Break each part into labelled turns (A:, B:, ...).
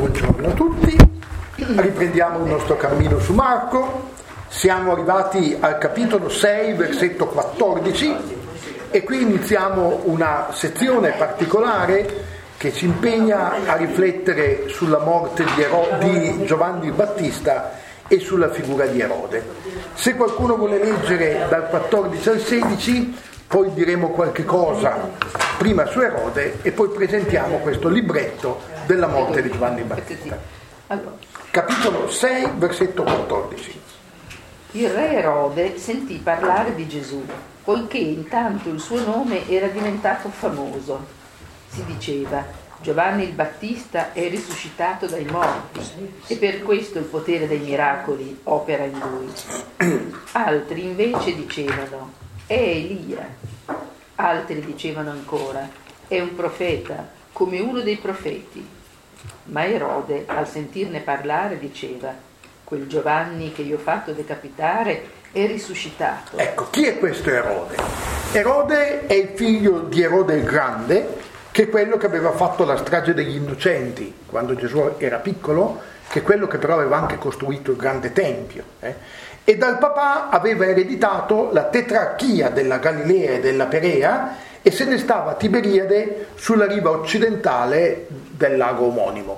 A: Buongiorno a tutti, riprendiamo il nostro cammino su Marco, siamo arrivati al capitolo 6, versetto 14 e qui iniziamo una sezione particolare che ci impegna a riflettere sulla morte di Giovanni il Battista e sulla figura di Erode. Se qualcuno vuole leggere dal 14 al 16, poi diremo qualche cosa prima su Erode e poi presentiamo questo libretto della morte di Giovanni il Battista. Capitolo 6, versetto 14.
B: Il re Erode sentì parlare di Gesù, poiché intanto il suo nome era diventato famoso. Si diceva: Giovanni il Battista è risuscitato dai morti e per questo il potere dei miracoli opera in lui. Altri invece dicevano: è Elia. Altri dicevano ancora: è un profeta, come uno dei profeti. Ma Erode, al sentirne parlare, diceva: quel Giovanni che io ho fatto decapitare è risuscitato.
A: Ecco, chi è questo Erode? Erode è il figlio di Erode il Grande, che è quello che aveva fatto la strage degli innocenti quando Gesù era piccolo, che è quello che però aveva anche costruito il grande tempio. E dal papà aveva ereditato la tetrarchia della Galilea e della Perea e se ne stava a Tiberiade sulla riva occidentale del lago omonimo.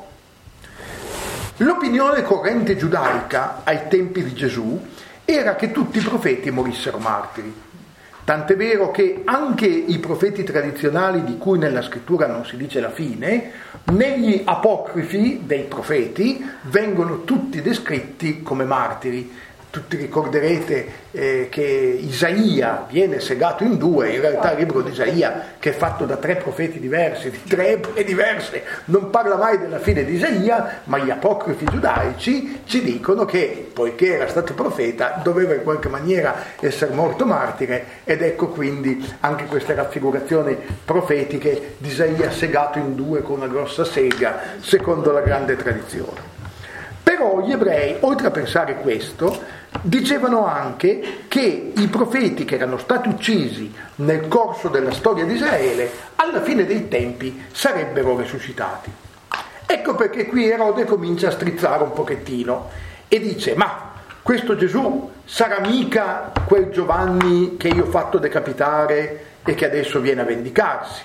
A: L'opinione corrente giudaica ai tempi di Gesù era che tutti i profeti morissero martiri. Tant'è vero che anche i profeti tradizionali di cui nella scrittura non si dice la fine, negli apocrifi dei profeti vengono tutti descritti come martiri. Tutti ricorderete che Isaia viene segato in due, in realtà il libro di Isaia, che è fatto da 3 profeti diversi, di 3 epoche diverse, non parla mai della fine di Isaia, ma gli apocrifi giudaici ci dicono che, poiché era stato profeta, doveva in qualche maniera essere morto martire, ed ecco quindi anche queste raffigurazioni profetiche di Isaia segato in due con una grossa sega, secondo la grande tradizione. Però gli ebrei, oltre a pensare questo, dicevano anche che i profeti che erano stati uccisi nel corso della storia di Israele, alla fine dei tempi sarebbero risuscitati. Ecco perché qui Erode comincia a strizzare un pochettino e dice: ma questo Gesù sarà mica quel Giovanni che io ho fatto decapitare e che adesso viene a vendicarsi?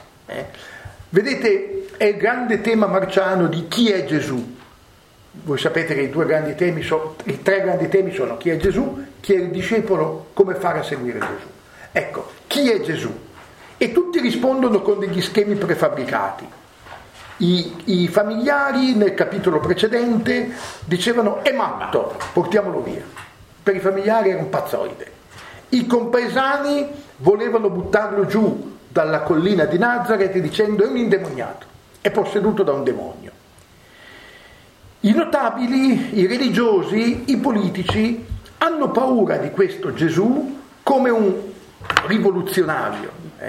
A: Vedete, è il grande tema marciano di chi è Gesù. Voi sapete che i 3 grandi temi sono chi è Gesù, chi è il discepolo, come fare a seguire Gesù. Ecco, chi è Gesù? E tutti rispondono con degli schemi prefabbricati. I familiari nel capitolo precedente dicevano: è matto, portiamolo via. Per i familiari era un pazzoide. I compaesani volevano buttarlo giù dalla collina di Nazareth dicendo: è un indemoniato, è posseduto da un demonio. I notabili, i religiosi, i politici hanno paura di questo Gesù come un rivoluzionario.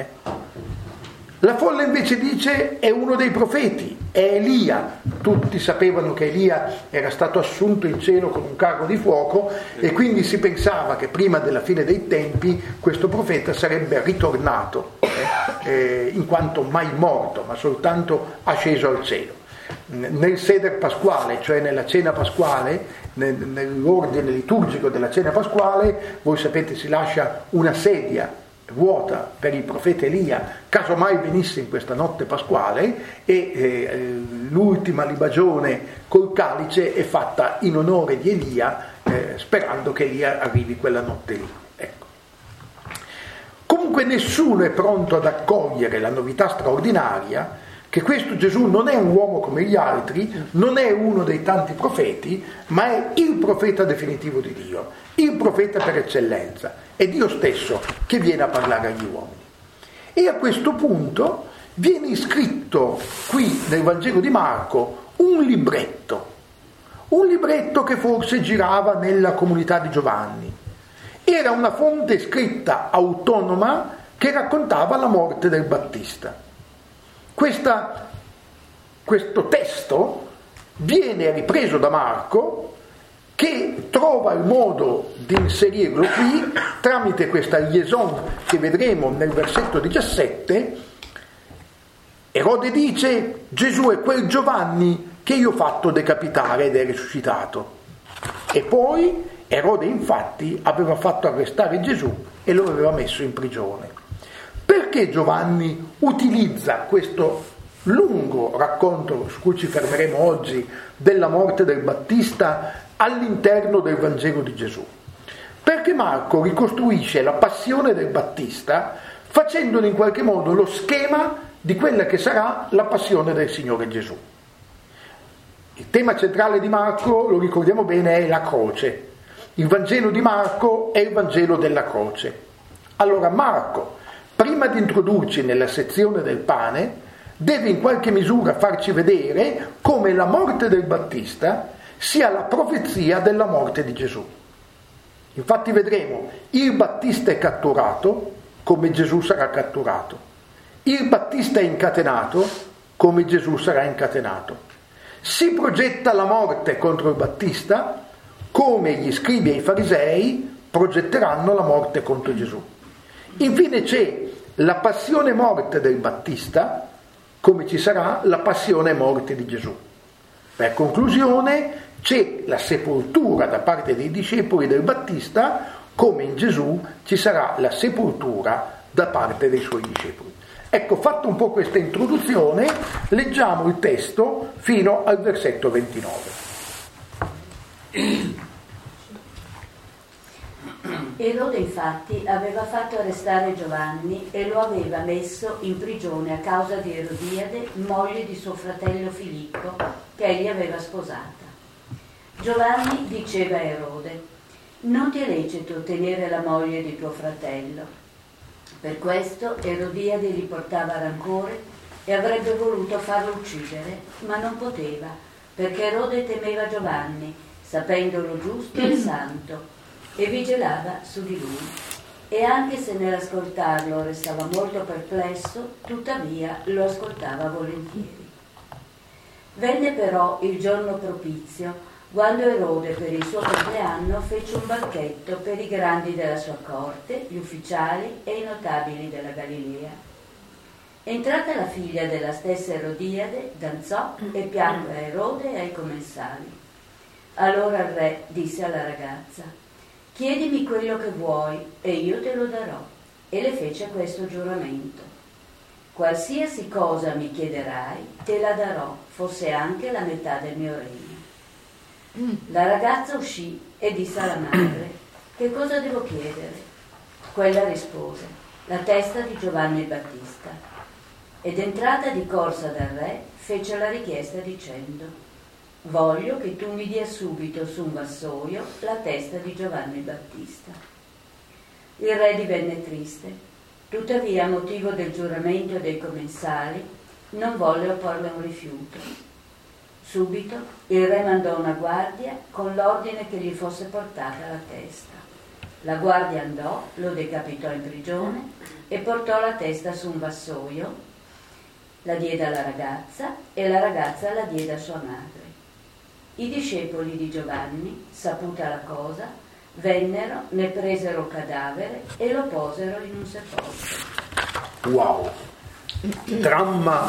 A: La folla invece dice: è uno dei profeti, è Elia. Tutti sapevano che Elia era stato assunto in cielo con un carro di fuoco e quindi si pensava che prima della fine dei tempi questo profeta sarebbe ritornato, in quanto mai morto, ma soltanto asceso al cielo. Nel Seder pasquale, cioè nella cena pasquale, nell'ordine liturgico della cena pasquale, voi sapete si lascia una sedia vuota per il profeta Elia, caso mai venisse in questa notte pasquale, e l'ultima libagione col calice è fatta in onore di Elia, sperando che Elia arrivi quella notte lì. Ecco. Comunque nessuno è pronto ad accogliere la novità straordinaria che questo Gesù non è un uomo come gli altri, non è uno dei tanti profeti, ma è il profeta definitivo di Dio, il profeta per eccellenza, è Dio stesso che viene a parlare agli uomini. E a questo punto viene iscritto qui nel Vangelo di Marco un libretto che forse girava nella comunità di Giovanni. Era una fonte scritta autonoma che raccontava la morte del Battista. Questo testo viene ripreso da Marco, che trova il modo di inserirlo qui tramite questa liaison che vedremo nel versetto 17. Erode dice: Gesù è quel Giovanni che io ho fatto decapitare ed è risuscitato. E poi Erode infatti aveva fatto arrestare Gesù e lo aveva messo in prigione. Perché Giovanni utilizza questo lungo racconto, su cui ci fermeremo oggi, della morte del Battista all'interno del Vangelo di Gesù? Perché Marco ricostruisce la passione del Battista facendone in qualche modo lo schema di quella che sarà la passione del Signore Gesù. Il tema centrale di Marco, lo ricordiamo bene, è la croce. Il Vangelo di Marco è il Vangelo della croce. Allora Marco, prima di introdurci nella sezione del pane, deve in qualche misura farci vedere come la morte del Battista sia la profezia della morte di Gesù. Infatti vedremo, il Battista è catturato come Gesù sarà catturato. Il Battista è incatenato come Gesù sarà incatenato. Si progetta la morte contro il Battista come gli scribi e i farisei progetteranno la morte contro Gesù. Infine c'è la passione morte del Battista come ci sarà la passione e morte di Gesù. Per conclusione c'è la sepoltura da parte dei discepoli del Battista, come in Gesù ci sarà la sepoltura da parte dei suoi discepoli. Ecco, fatto un po' questa introduzione, leggiamo il testo fino al versetto 29.
C: Erode infatti aveva fatto arrestare Giovanni e lo aveva messo in prigione a causa di Erodiade, moglie di suo fratello Filippo, che egli aveva sposata. Giovanni diceva a Erode: non ti è lecito tenere la moglie di tuo fratello. Per questo Erodiade gli portava rancore e avrebbe voluto farlo uccidere, ma non poteva, perché Erode temeva Giovanni, sapendolo giusto e santo, e vigilava su di lui. E anche se nell'ascoltarlo restava molto perplesso, tuttavia lo ascoltava volentieri. Venne però il giorno propizio, quando Erode per il suo compleanno fece un banchetto per i grandi della sua corte, gli ufficiali e i notabili della Galilea. Entrata la figlia della stessa Erodiade, danzò e piacque a Erode e ai commensali. Allora il re disse alla ragazza: chiedimi quello che vuoi e io te lo darò. E le fece questo giuramento: qualsiasi cosa mi chiederai, te la darò, fosse anche la metà del mio regno. La ragazza uscì e disse alla madre: che cosa devo chiedere? Quella rispose: la testa di Giovanni il Battista. Ed entrata di corsa dal re, fece la richiesta dicendo: voglio che tu mi dia subito su un vassoio la testa di Giovanni il Battista. Il re divenne triste, tuttavia a motivo del giuramento dei commensali non volle opporle un rifiuto. Subito il re mandò una guardia con l'ordine che gli fosse portata la testa. La guardia andò, lo decapitò in prigione e portò la testa su un vassoio, la diede alla ragazza e la ragazza la diede a sua madre. I discepoli di Giovanni, saputa la cosa, vennero, ne presero il cadavere e lo posero in un sepolcro.
A: Wow! Dramma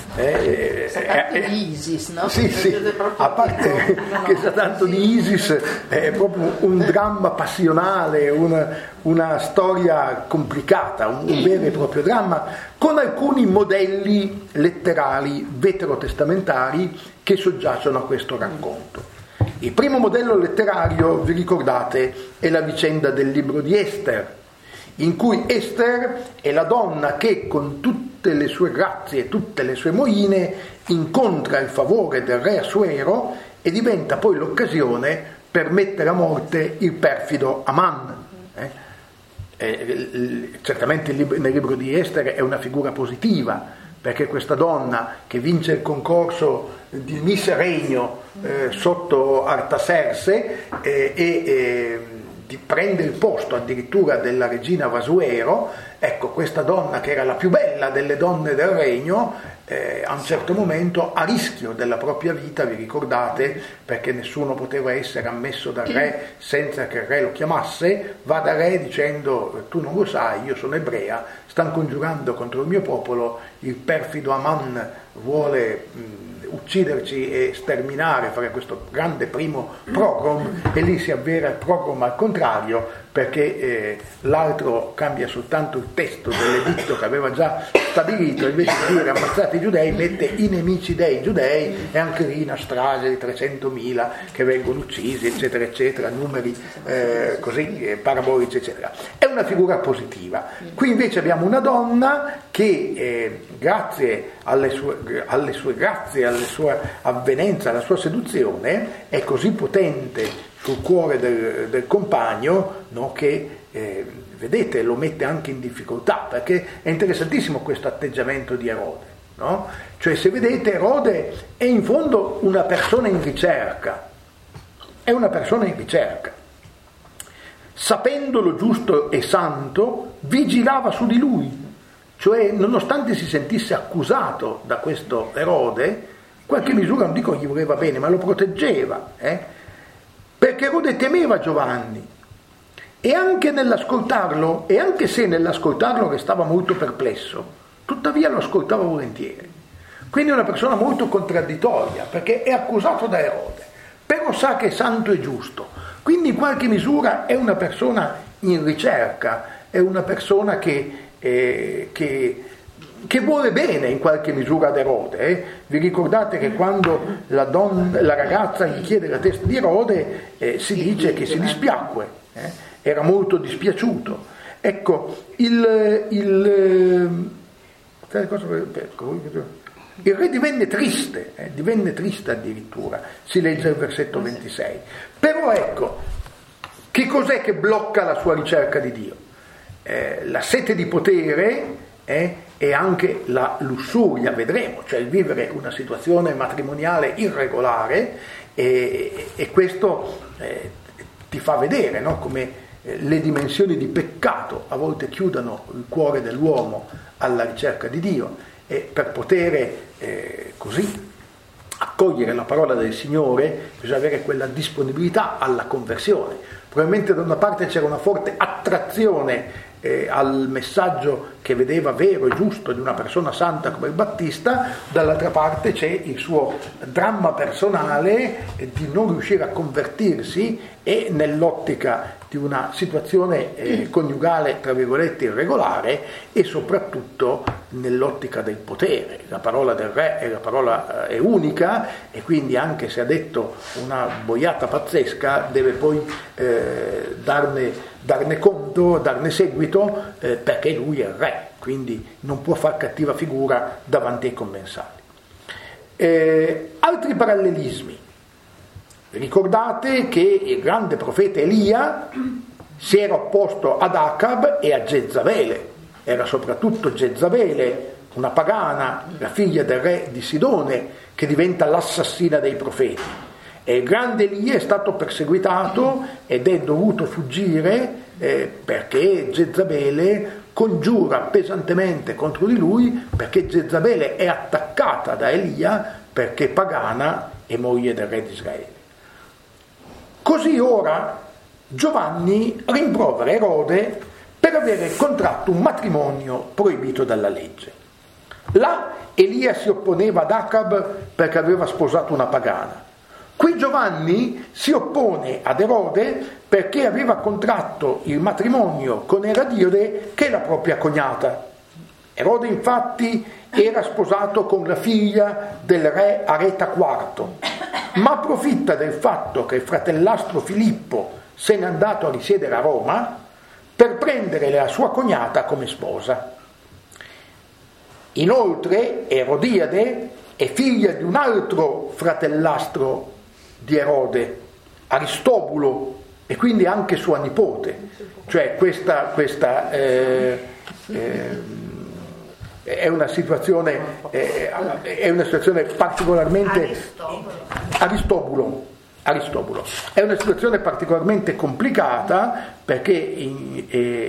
B: di Isis, no?
A: Sì, a parte che sa tanto di Isis, è proprio un dramma passionale, una storia complicata, un vero e proprio dramma, con alcuni modelli letterali veterotestamentari che soggiacciono a questo racconto. Il primo modello letterario, vi ricordate, è la vicenda del libro di Ester, in cui Ester è la donna che con tutte le sue grazie e tutte le sue moine incontra il favore del re Assuero e diventa poi l'occasione per mettere a morte il perfido Aman. Certamente nel libro di Ester è una figura positiva, perché questa donna che vince il concorso di Miss Regno sotto Artaserse prende il posto addirittura della regina Vasuero. Ecco, questa donna che era la più bella delle donne del regno, a un certo momento, a rischio della propria vita, vi ricordate, perché nessuno poteva essere ammesso dal re senza che il re lo chiamasse, va dal re dicendo: tu non lo sai, io sono ebrea, stanno congiurando contro il mio popolo, il perfido Aman vuole ucciderci e sterminare, fare questo grande primo pogrom, e lì si avvera il pogrom al contrario, perché l'altro cambia soltanto il testo dell'editto che aveva già stabilito, invece di dire ammazzate i giudei mette i nemici dei giudei, e anche lì una strage di 300.000 che vengono uccisi, eccetera eccetera, numeri così parabolici eccetera. È una figura positiva. Qui invece abbiamo una donna che grazie alle sue grazie, alla sua avvenenza, alla sua seduzione, è così potente sul cuore del compagno, no, che vedete lo mette anche in difficoltà, perché è interessantissimo questo atteggiamento di Erode, no? Cioè, se vedete, Erode è in fondo una persona in ricerca, sapendo lo giusto e santo vigilava su di lui, cioè nonostante si sentisse accusato da questo Erode, in qualche misura, non dico gli voleva bene, ma lo proteggeva, perché Erode temeva Giovanni, e anche nell'ascoltarlo, e anche se nell'ascoltarlo restava molto perplesso, tuttavia lo ascoltava volentieri. Quindi è una persona molto contraddittoria, perché è accusato da Erode, però sa che è santo e giusto, quindi in qualche misura è una persona in ricerca, è una persona che vuole bene in qualche misura ad Erode. Vi ricordate che quando la ragazza gli chiede la testa di Erode, si dice che si dispiacque, era molto dispiaciuto. Ecco, il re divenne triste addirittura, si legge il versetto 26. Però ecco, che cos'è che blocca la sua ricerca di Dio? La sete di potere e anche la lussuria, vedremo, cioè il vivere una situazione matrimoniale irregolare, e questo ti fa vedere, no, come le dimensioni di peccato a volte chiudano il cuore dell'uomo alla ricerca di Dio, e per poter così accogliere la parola del Signore bisogna avere quella disponibilità alla conversione. Probabilmente da una parte c'era una forte attrazione al messaggio che vedeva vero e giusto di una persona santa come il Battista, dall'altra parte c'è il suo dramma personale di non riuscire a convertirsi, e nell'ottica di una situazione coniugale tra virgolette irregolare, e soprattutto nell'ottica del potere. La parola del re è unica, e quindi anche se ha detto una boiata pazzesca deve poi darne conto, darne seguito, perché lui è il re, quindi non può far cattiva figura davanti ai commensali. Altri parallelismi. Ricordate che il grande profeta Elia si era opposto ad Acab e a Jezabele. Era soprattutto Jezabele, una pagana, la figlia del re di Sidone, che diventa l'assassina dei profeti. E il grande Elia è stato perseguitato ed è dovuto fuggire perché Jezabele congiura pesantemente contro di lui, perché Jezabele è attaccata da Elia perché pagana e moglie del re di Israele. Così ora Giovanni rimprovera Erode per avere contratto un matrimonio proibito dalla legge. Là Elia si opponeva ad Acab perché aveva sposato una pagana. Qui Giovanni si oppone ad Erode perché aveva contratto il matrimonio con Erodiade, che è la propria cognata. Erode infatti era sposato con la figlia del re Areta IV, ma approfitta del fatto che il fratellastro Filippo se n'è andato a risiedere a Roma per prendere la sua cognata come sposa. Inoltre Erodiade è figlia di un altro fratellastro di Erode, Aristobulo, e quindi anche sua nipote. Cioè questa è una situazione particolarmente Aristobulo è una situazione particolarmente complicata, perché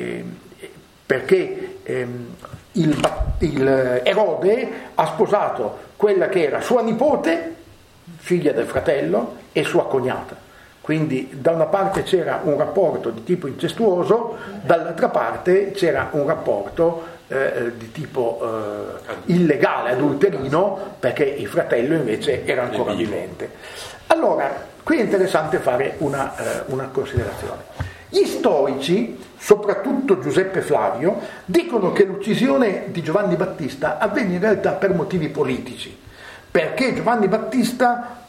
A: il Erode ha sposato quella che era sua nipote, figlia del fratello, e sua cognata. Quindi da una parte c'era un rapporto di tipo incestuoso, dall'altra parte c'era un rapporto di tipo illegale, adulterino, perché il fratello invece era ancora vivente. Allora, qui è interessante fare una considerazione. Gli storici, soprattutto Giuseppe Flavio, dicono che l'uccisione di Giovanni Battista avvenne in realtà per motivi politici, perché Giovanni Battista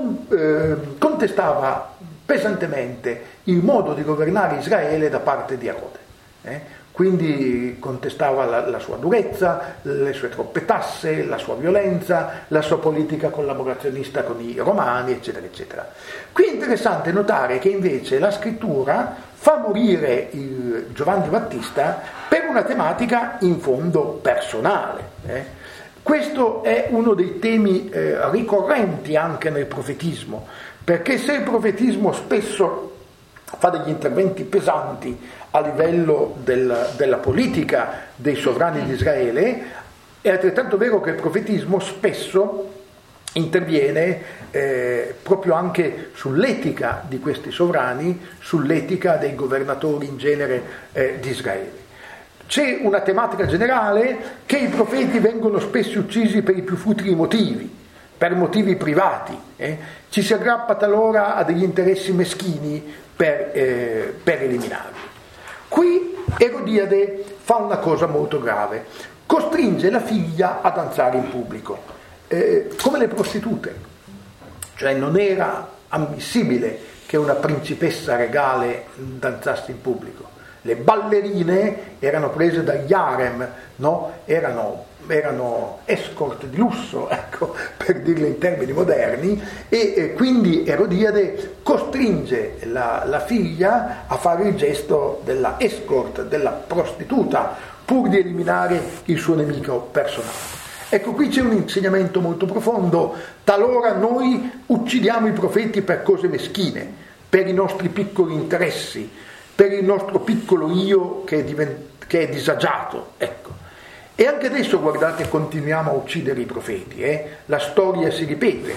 A: contestava pesantemente il modo di governare Israele da parte di Erode. Quindi contestava la sua durezza, le sue troppe tasse, la sua violenza, la sua politica collaborazionista con i romani, eccetera, eccetera. Qui è interessante notare che invece la scrittura fa morire Giovanni Battista per una tematica in fondo personale. Questo è uno dei temi ricorrenti anche nel profetismo, perché se il profetismo spesso fa degli interventi pesanti a livello della politica dei sovrani di Israele, è altrettanto vero che il profetismo spesso interviene proprio anche sull'etica di questi sovrani, sull'etica dei governatori in genere di Israele. C'è una tematica generale che i profeti vengono spesso uccisi per i più futili motivi, per motivi privati, ci si aggrappa talora a degli interessi meschini per eliminarli. Qui Erodiade fa una cosa molto grave, costringe la figlia a danzare in pubblico, come le prostitute, cioè non era ammissibile che una principessa regale danzasse in pubblico. Le ballerine erano prese dagli harem, no? Erano escort di lusso, ecco, per dirle in termini moderni, e quindi Erodiade costringe la figlia a fare il gesto della escort, della prostituta, pur di eliminare il suo nemico personale. Ecco, qui c'è un insegnamento molto profondo. Talora noi uccidiamo i profeti per cose meschine, per i nostri piccoli interessi, per il nostro piccolo io che è disagiato, ecco. E anche adesso, guardate, continuiamo a uccidere i profeti, la storia si ripete.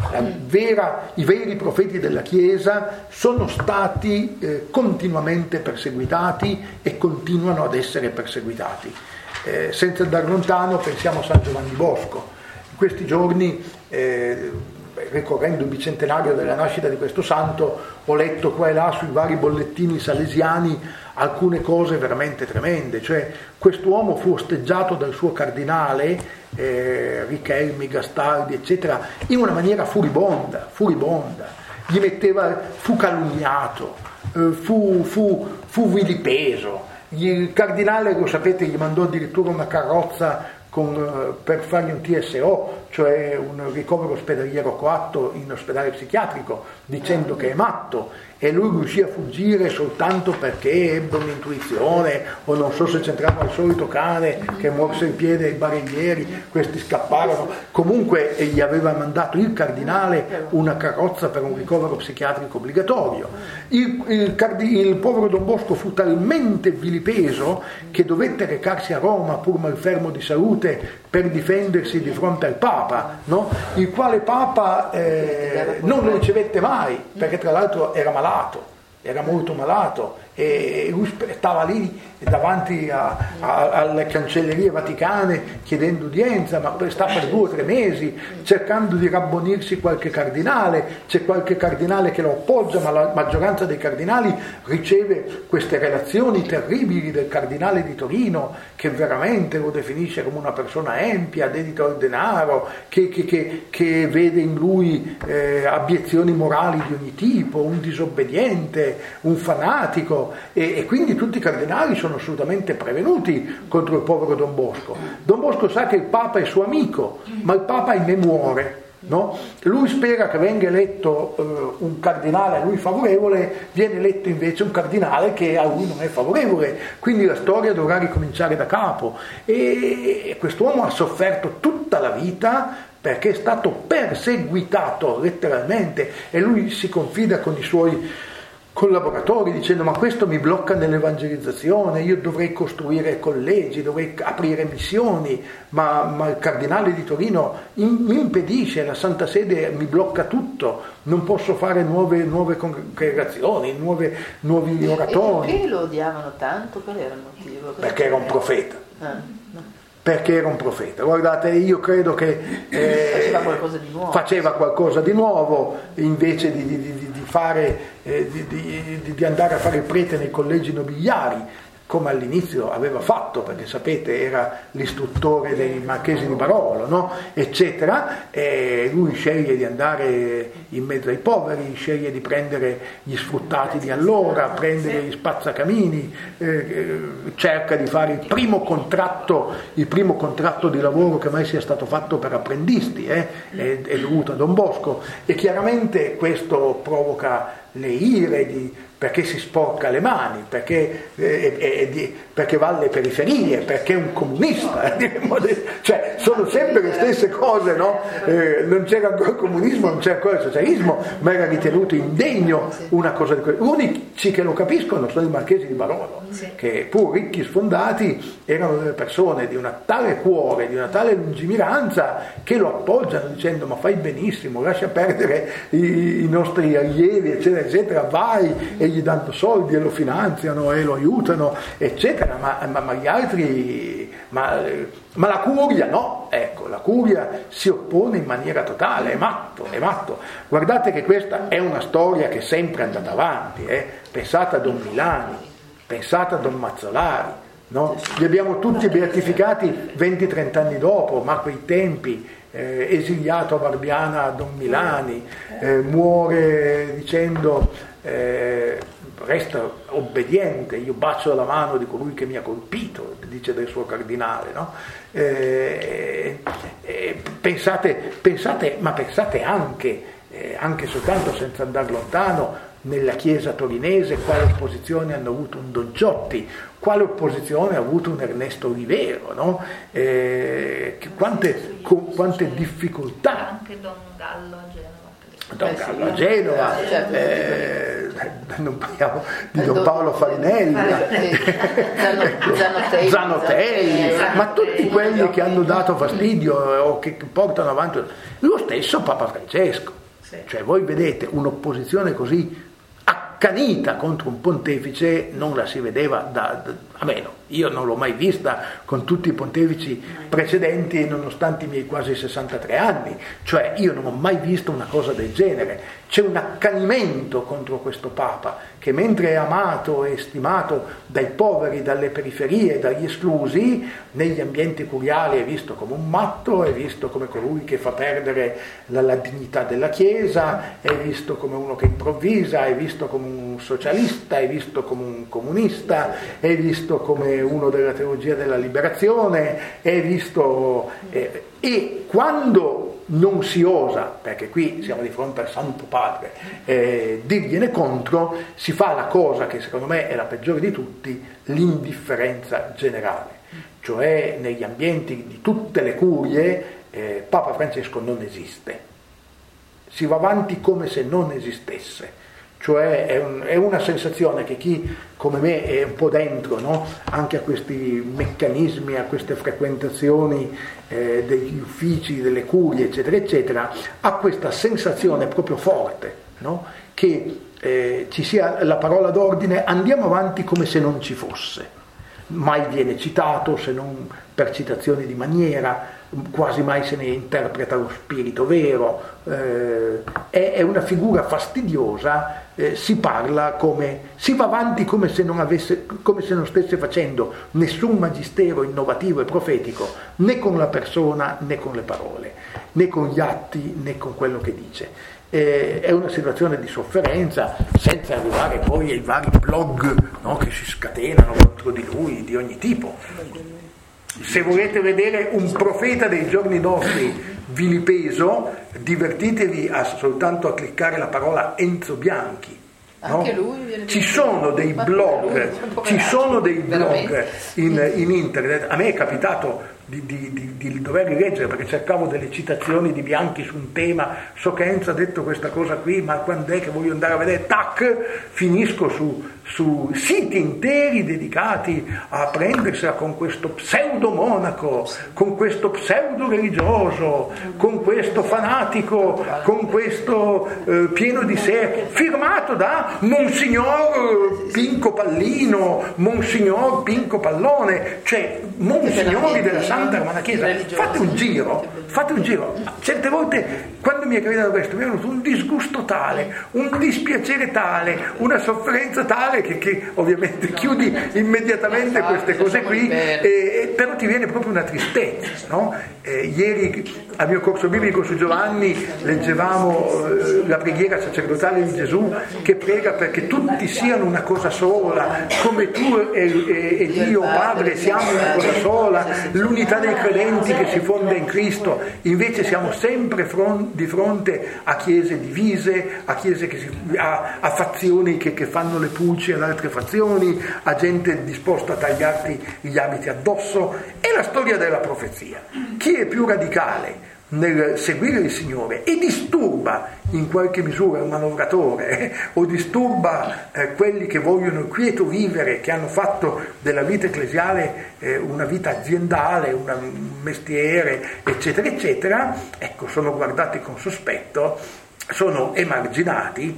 A: I veri profeti della Chiesa sono stati continuamente perseguitati e continuano ad essere perseguitati. Senza andare lontano, pensiamo a San Giovanni Bosco. In questi giorni, ricorrendo il bicentenario della nascita di questo santo, ho letto qua e là sui vari bollettini salesiani alcune cose veramente tremende. Cioè, quest'uomo fu osteggiato dal suo cardinale, Richelmi, Gastaldi, eccetera, in una maniera furibonda, fu calunniato, fu vilipeso. Il cardinale, lo sapete, gli mandò addirittura una carrozza per fargli un TSO, cioè un ricovero ospedaliero coatto in ospedale psichiatrico, dicendo che è matto, e lui riuscì a fuggire soltanto perché ebbe un'intuizione, o non so se c'entrava il solito cane che morse il piede ai barellieri, questi scapparono. Comunque gli aveva mandato il cardinale una carrozza per un ricovero psichiatrico obbligatorio. Il povero Don Bosco fu talmente vilipeso che dovette recarsi a Roma, pur malfermo di salute, per difendersi di fronte al Papa, no? Il quale Papa non lo ricevette mai, perché tra l'altro era molto malato, e lui stava lì davanti alle cancellerie vaticane chiedendo udienza, ma sta per 2 o 3 mesi cercando di rabbonirsi qualche cardinale. C'è qualche cardinale che lo appoggia, ma la maggioranza dei cardinali riceve queste relazioni terribili del cardinale di Torino, che veramente lo definisce come una persona empia, dedita al denaro, che vede in lui abiezioni morali di ogni tipo, un disobbediente, un fanatico. E quindi tutti i cardinali sono assolutamente prevenuti contro il povero Don Bosco. Don Bosco sa che il Papa è suo amico, ma il Papa ahimè muore, no? Lui spera che venga eletto un cardinale a lui favorevole, viene eletto invece un cardinale che a lui non è favorevole, quindi la storia dovrà ricominciare da capo, e quest'uomo ha sofferto tutta la vita perché è stato perseguitato letteralmente, e lui si confida con i suoi collaboratori dicendo: ma questo mi blocca nell'evangelizzazione, io dovrei costruire collegi, dovrei aprire missioni, ma il cardinale di Torino mi impedisce, la Santa Sede mi blocca tutto, non posso fare nuove congregazioni, nuovi oratori.
B: E perché lo odiavano tanto? Qual era il motivo?
A: Perché era un profeta. perché era un profeta. Guardate, io credo che faceva qualcosa di nuovo invece di andare a fare il prete nei collegi nobiliari, come all'inizio aveva fatto, perché sapete era l'istruttore dei marchesi di Barolo, no? Eccetera, e lui sceglie di andare in mezzo ai poveri, sceglie di prendere gli sfruttati di allora, prendere gli spazzacamini, cerca di fare il primo contratto di lavoro che mai sia stato fatto per apprendisti, è dovuto a Don Bosco, e chiaramente questo provoca le ire perché si sporca le mani, perché va alle periferie, perché è un comunista, cioè sono sempre le stesse cose, no? Non c'era ancora il comunismo, non c'era ancora il socialismo, ma era ritenuto indegno una cosa di quella. Gli unici che lo capiscono sono i marchesi di Barolo, che pur ricchi sfondati erano delle persone di una tale cuore, di una tale lungimiranza, che lo appoggiano dicendo: ma fai benissimo, lascia perdere i nostri allievi, eccetera eccetera, vai, e gli danno soldi e lo finanziano e lo aiutano, eccetera, ma gli altri, ma la curia no, ecco, la curia si oppone in maniera totale, è matto. Guardate che questa è una storia che è sempre andata avanti, pensate a Don Milani, pensate a Don Mazzolari, no? Li abbiamo tutti beatificati 20-30 anni dopo, ma a quei tempi esiliato a Barbiana Don Milani, muore dicendo resta obbediente, io bacio la mano di colui che mi ha colpito, dice del suo cardinale, no? Pensate anche soltanto, senza andare lontano, nella chiesa torinese quale opposizione hanno avuto un Don Ciotti, quale opposizione ha avuto un Ernesto Olivero, no? Quante difficoltà.
D: Anche Don Gallo a Genova.
A: Don Gallo a Genova, non parliamo di Don Paolo Farinelli, Zanotelli, ma tutti quelli che hanno dato fastidio o che portano avanti lo stesso Papa Francesco. Cioè voi vedete un'opposizione così accanita contro un pontefice, non la si vedeva almeno io non l'ho mai vista con tutti i pontefici precedenti, nonostante i miei quasi 63 anni, cioè io non ho mai visto una cosa del genere. C'è un accanimento contro questo Papa che, mentre è amato e stimato dai poveri, dalle periferie, dagli esclusi, negli ambienti curiali è visto come un matto, è visto come colui che fa perdere la dignità della Chiesa, è visto come uno che improvvisa, è visto come un socialista, è visto come un comunista, è visto come uno della teologia della liberazione, è visto e quando non si osa, perché qui siamo di fronte al Santo Padre, dirgliene contro, si fa la cosa che secondo me è la peggiore di tutti, l'indifferenza generale, cioè negli ambienti di tutte le curie Papa Francesco non esiste, si va avanti come se non esistesse. Cioè è una sensazione che chi come me è un po' dentro, no? Anche a questi meccanismi, a queste frequentazioni degli uffici, delle curie, eccetera, eccetera, ha questa sensazione proprio forte, no? Che ci sia la parola d'ordine, andiamo avanti come se non ci fosse. Mai viene citato, se non per citazioni di maniera, quasi mai se ne interpreta lo spirito vero, è una figura fastidiosa, si parla si va avanti come se non stesse facendo nessun magistero innovativo e profetico, né con la persona né con le parole, né con gli atti né con quello che dice. È una situazione di sofferenza, senza arrivare poi ai vari blog, no, che si scatenano contro di lui di ogni tipo. Se volete vedere un profeta dei giorni nostri vilipeso, divertitevi soltanto a cliccare la parola Enzo Bianchi. No?
B: Anche lui
A: ci sono dei blog in internet. A me è capitato di dover rileggere, perché cercavo delle citazioni di Bianchi su un tema, so che Enzo ha detto questa cosa qui, ma quando è che voglio andare a vedere, tac, finisco su su siti interi dedicati a prendersela con questo pseudo monaco, con questo pseudo religioso, con questo fanatico, con questo pieno di sé, firmato da Monsignor Pinco Pallino, Monsignor Pinco Pallone, cioè monsignori della Santa Romana Chiesa. Fate un giro. Certe volte quando mi è capitato questo mi è venuto un disgusto tale, un dispiacere tale, una sofferenza tale che ovviamente chiudi immediatamente queste cose qui, però ti viene proprio una tristezza, no? Ieri al mio corso biblico su Giovanni leggevamo la preghiera sacerdotale di Gesù che prega perché tutti siano una cosa sola, come tu e Dio Padre siamo una cosa sola, l'unità dei credenti che si fonda in Cristo. Invece siamo sempre di fronte a chiese divise, a chiese a fazioni che fanno le pulci ad altre fazioni, a gente disposta a tagliarti gli abiti addosso. È la storia della profezia. Chi è più radicale nel seguire il Signore e disturba in qualche misura un manovratore o disturba quelli che vogliono il quieto vivere, che hanno fatto della vita ecclesiale una vita aziendale, un mestiere, eccetera eccetera, ecco, sono guardati con sospetto, sono emarginati,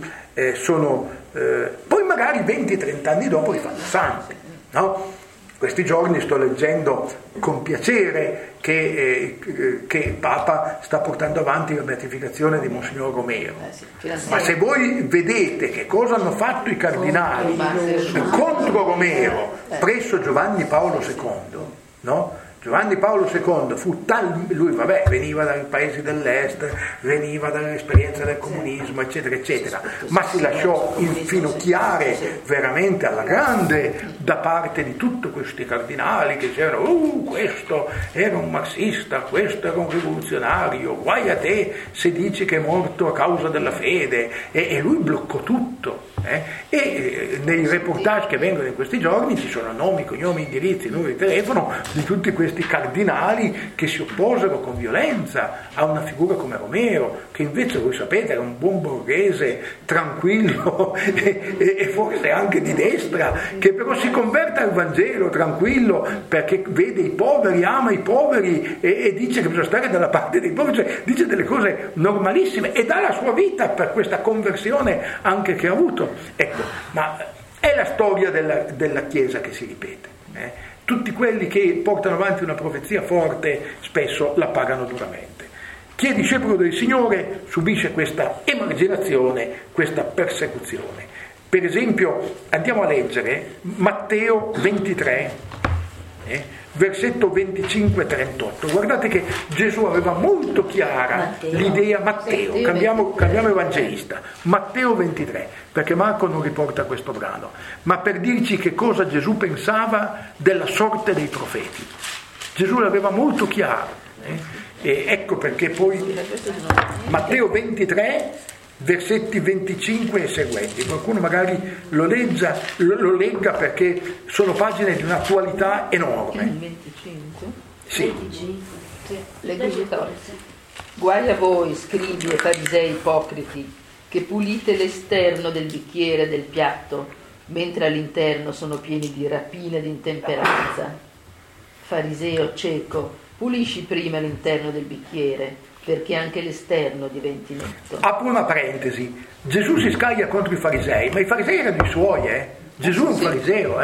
A: poi magari 20-30 anni dopo li fanno santi, no? Questi giorni sto leggendo con piacere che il Papa sta portando avanti la beatificazione di Monsignor Romero. Ma se voi vedete che cosa hanno fatto i cardinali contro Romero presso Giovanni Paolo II, no? Giovanni Paolo II fu lui veniva dai paesi dell'est, veniva dall'esperienza del comunismo, eccetera eccetera, ma si lasciò infinocchiare veramente alla grande da parte di tutti questi cardinali che dicevano questo era un marxista, questo era un rivoluzionario, guai a te se dici che è morto a causa della fede, e lui bloccò tutto. E nei reportage che vengono in questi giorni ci sono nomi, cognomi, indirizzi, numeri di telefono di tutti questi cardinali che si opposero con violenza a una figura come Romero, che invece voi sapete era un buon borghese tranquillo e forse anche di destra, che però si converte al Vangelo tranquillo perché vede i poveri, ama i poveri e dice che bisogna stare dalla parte dei poveri, cioè dice delle cose normalissime e dà la sua vita per questa conversione anche che ha avuto. Ecco, ma è la storia della Chiesa che si ripete. Tutti quelli che portano avanti una profezia forte spesso la pagano duramente. Chi è discepolo del Signore subisce questa emarginazione, questa persecuzione. Per esempio, andiamo a leggere Matteo 23, versetto 25-38. Guardate che Gesù aveva molto chiara l'idea. Matteo, cambiamo evangelista. Matteo 23, perché Marco non riporta questo brano, ma per dirci che cosa Gesù pensava della sorte dei profeti. Gesù l'aveva molto chiaro, e ecco perché poi Matteo 23 versetti 25 e seguenti, qualcuno magari lo legga perché sono pagine di un'attualità enorme.
B: 25?
A: Sì.
C: 25.
B: Sì, leggo. Guai a voi, scribi e farisei ipocriti, che pulite l'esterno del bicchiere e del piatto, mentre all'interno sono pieni di rapina e di intemperanza. Fariseo cieco, pulisci prima l'interno del bicchiere, perché anche l'esterno diventi netto.
A: Apro una parentesi. Gesù si scaglia contro i farisei, ma i farisei erano i suoi, Gesù è un fariseo,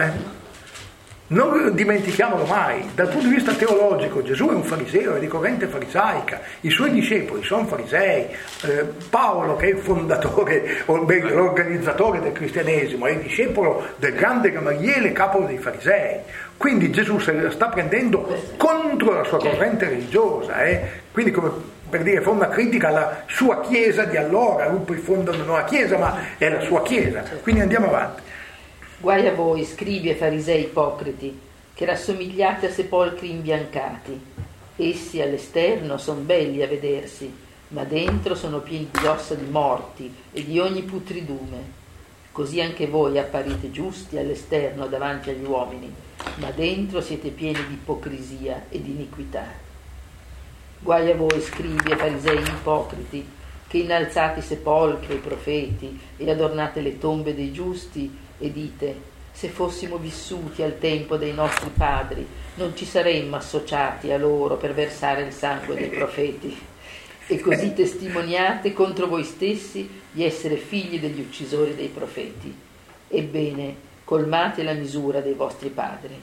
A: Non dimentichiamolo mai. Dal punto di vista teologico Gesù è un fariseo, è di corrente farisaica, i suoi discepoli sono farisei. Paolo, che è il fondatore o l'organizzatore del cristianesimo, è il discepolo del grande Gamaliele, capo dei farisei. Quindi Gesù se la sta prendendo contro la sua corrente religiosa, quindi come per dire, fa una critica alla sua chiesa di allora. Lui poi fonda una nuova chiesa, ma è la sua chiesa. Quindi andiamo avanti.
B: Guai a voi, scribi e farisei ipocriti, che rassomigliate a sepolcri imbiancati. Essi all'esterno son belli a vedersi, ma dentro sono pieni di ossa di morti e di ogni putridume. Così anche voi apparite giusti all'esterno davanti agli uomini, ma dentro siete pieni di ipocrisia e di iniquità. Guai a voi, scribi e farisei ipocriti, che innalzate i sepolcri e i profeti e adornate le tombe dei giusti e dite: se fossimo vissuti al tempo dei nostri padri non ci saremmo associati a loro per versare il sangue dei profeti, e così testimoniate contro voi stessi di essere figli degli uccisori dei profeti. Ebbene, colmate la misura dei vostri padri.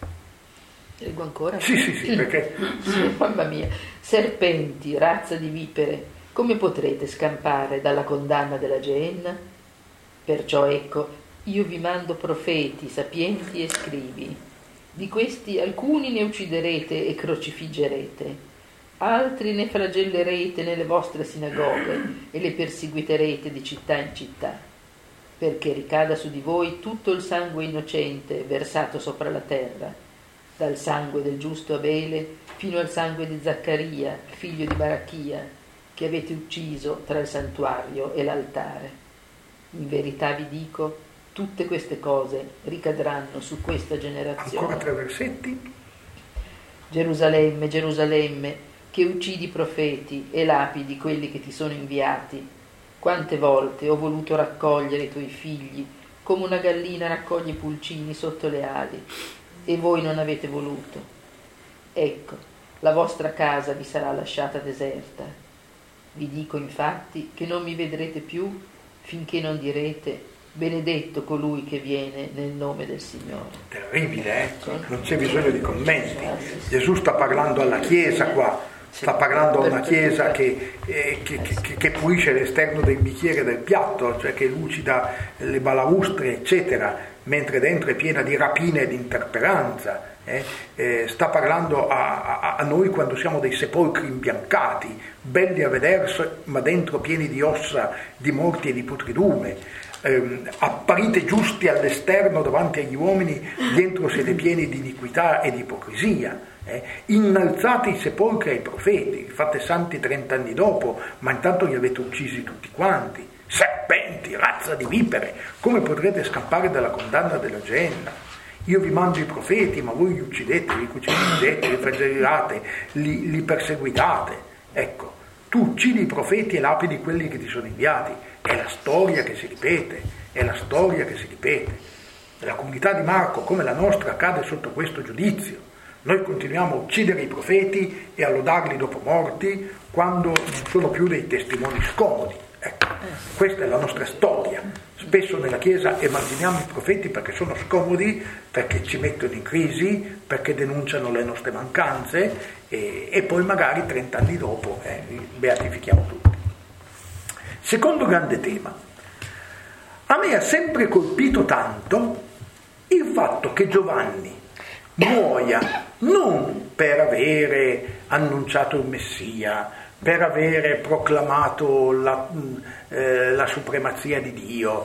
B: Leggo ancora?
A: Sì, perché...
B: Sì, mamma mia. Serpenti, razza di vipere, come potrete scampare dalla condanna della Geenna? Perciò ecco, io vi mando profeti, sapienti e scribi. Di questi alcuni ne ucciderete e crocifiggerete, altri ne flagellerete nelle vostre sinagoghe e le perseguiterete di città in città, perché ricada su di voi tutto il sangue innocente versato sopra la terra, dal sangue del giusto Abele fino al sangue di Zaccaria, figlio di Barachia, che avete ucciso tra il santuario e l'altare. In verità vi dico, tutte queste cose ricadranno su questa generazione.
A: Ancora 3 versetti.
B: Gerusalemme, Gerusalemme, che uccidi i profeti e lapidi quelli che ti sono inviati. Quante volte ho voluto raccogliere i tuoi figli, come una gallina raccoglie i pulcini sotto le ali, e voi non avete voluto. Ecco, la vostra casa vi sarà lasciata deserta. Vi dico infatti che non mi vedrete più finché non direte: benedetto colui che viene nel nome del Signore.
A: Terribile, non c'è bisogno di commenti. Gesù sta parlando alla Chiesa qua, sta parlando a una Chiesa che pulisce l'esterno del bicchiere del piatto, cioè che lucida le balaustre, eccetera, mentre dentro è piena di rapine e di interperanza. Sta parlando a noi quando siamo dei sepolcri imbiancati, belli a vedersi, ma dentro pieni di ossa di morti e di putredume. Apparite giusti all'esterno davanti agli uomini, dentro siete pieni di iniquità e di ipocrisia. Innalzate i sepolcri ai profeti, fate santi 30 anni dopo, ma intanto li avete uccisi tutti quanti. Serpenti, razza di vipere, come potrete scappare dalla condanna della Geenna? Io vi mando i profeti, ma voi li uccidete, li crocifiggete, li flagellate, li perseguitate. Ecco, tu uccidi i profeti e lapidi quelli che ti sono inviati. È la storia che si ripete, è la storia che si ripete. La comunità di Marco, come la nostra, cade sotto questo giudizio. Noi continuiamo a uccidere i profeti e a lodarli dopo morti quando non sono più dei testimoni scomodi. Ecco, questa è la nostra storia. Spesso nella Chiesa emarginiamo i profeti perché sono scomodi, perché ci mettono in crisi, perché denunciano le nostre mancanze e poi magari 30 anni dopo beatifichiamo tutti. Secondo grande tema. A me ha sempre colpito tanto il fatto che Giovanni muoia non per avere annunciato il Messia, per avere proclamato la supremazia di Dio,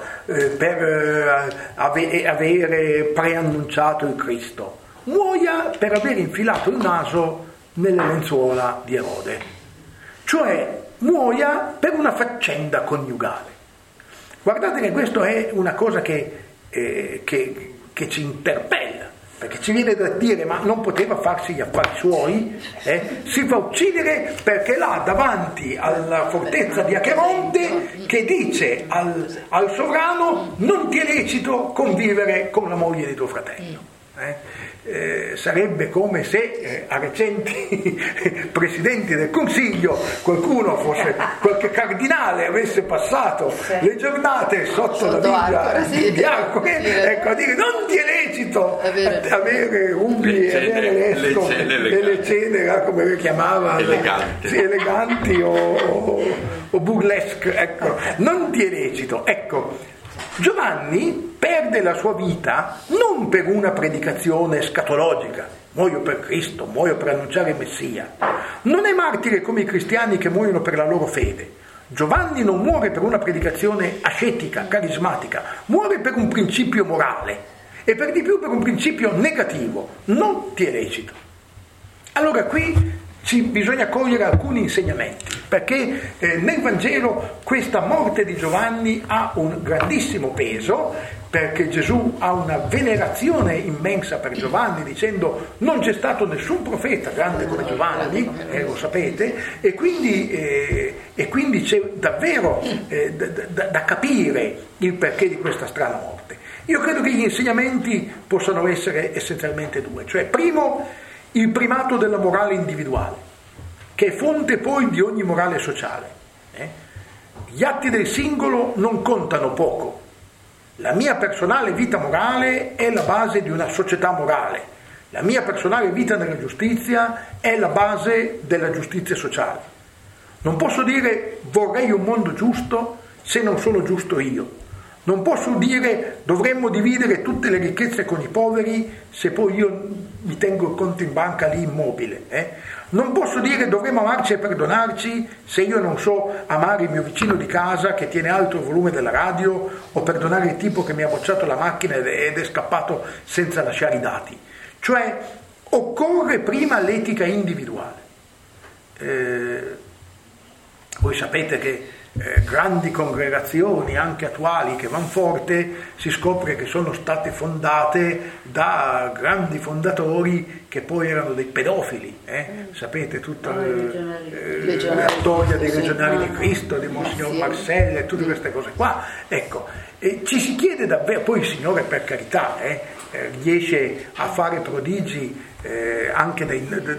A: per avere preannunciato il Cristo. Muoia per aver infilato il naso nelle lenzuola di Erode. Cioè muoia per una faccenda coniugale. Guardate che questo è una cosa che ci interpella, perché ci viene da dire: ma non poteva farsi gli affari suoi? Si fa uccidere perché là davanti alla fortezza di Acheronte che dice al sovrano: non ti è lecito convivere con la moglie di tuo fratello. Sarebbe come se a recenti presidenti del Consiglio qualche cardinale avesse passato le giornate sotto la Bibbia di Arcore, ecco, a dire: non ti è lecito avere rubi e avere le cene, come le chiamava, eleganti o burlesque, ecco, non ti è lecito. Ecco, Giovanni perde la sua vita non per una predicazione scatologica, muoio per Cristo, muoio per annunciare il Messia. Non è martire come i cristiani che muoiono per la loro fede. Giovanni non muore per una predicazione ascetica, carismatica, muore per un principio morale e per di più per un principio negativo: non ti è lecito. Allora qui bisogna cogliere alcuni insegnamenti. perché nel Vangelo questa morte di Giovanni ha un grandissimo peso, perché Gesù ha una venerazione immensa per Giovanni, dicendo non c'è stato nessun profeta grande come Giovanni, lo sapete, e quindi c'è davvero da capire il perché di questa strana morte. Io credo che gli insegnamenti possano essere essenzialmente due, cioè primo il primato della morale individuale, che è fonte poi di ogni morale sociale. Gli atti del singolo non contano poco. La mia personale vita morale è la base di una società morale. La mia personale vita nella giustizia è la base della giustizia sociale. Non posso dire vorrei un mondo giusto se non sono giusto io. Non posso dire dovremmo dividere tutte le ricchezze con i poveri se poi io mi tengo il conto in banca lì immobile. Non posso dire dovremmo amarci e perdonarci se io non so amare il mio vicino di casa che tiene alto il volume della radio, o perdonare il tipo che mi ha bocciato la macchina ed è scappato senza lasciare i dati. Cioè occorre prima l'etica individuale. Voi sapete che grandi congregazioni anche attuali che vanno forte si scopre che sono state fondate da grandi fondatori che poi erano dei pedofili, sapete tutta la storia dei legionari di Cristo, di Monsignor Marcelle e tutte queste cose qua, ecco, ci si chiede davvero, poi il Signore per carità riesce a fare prodigi anche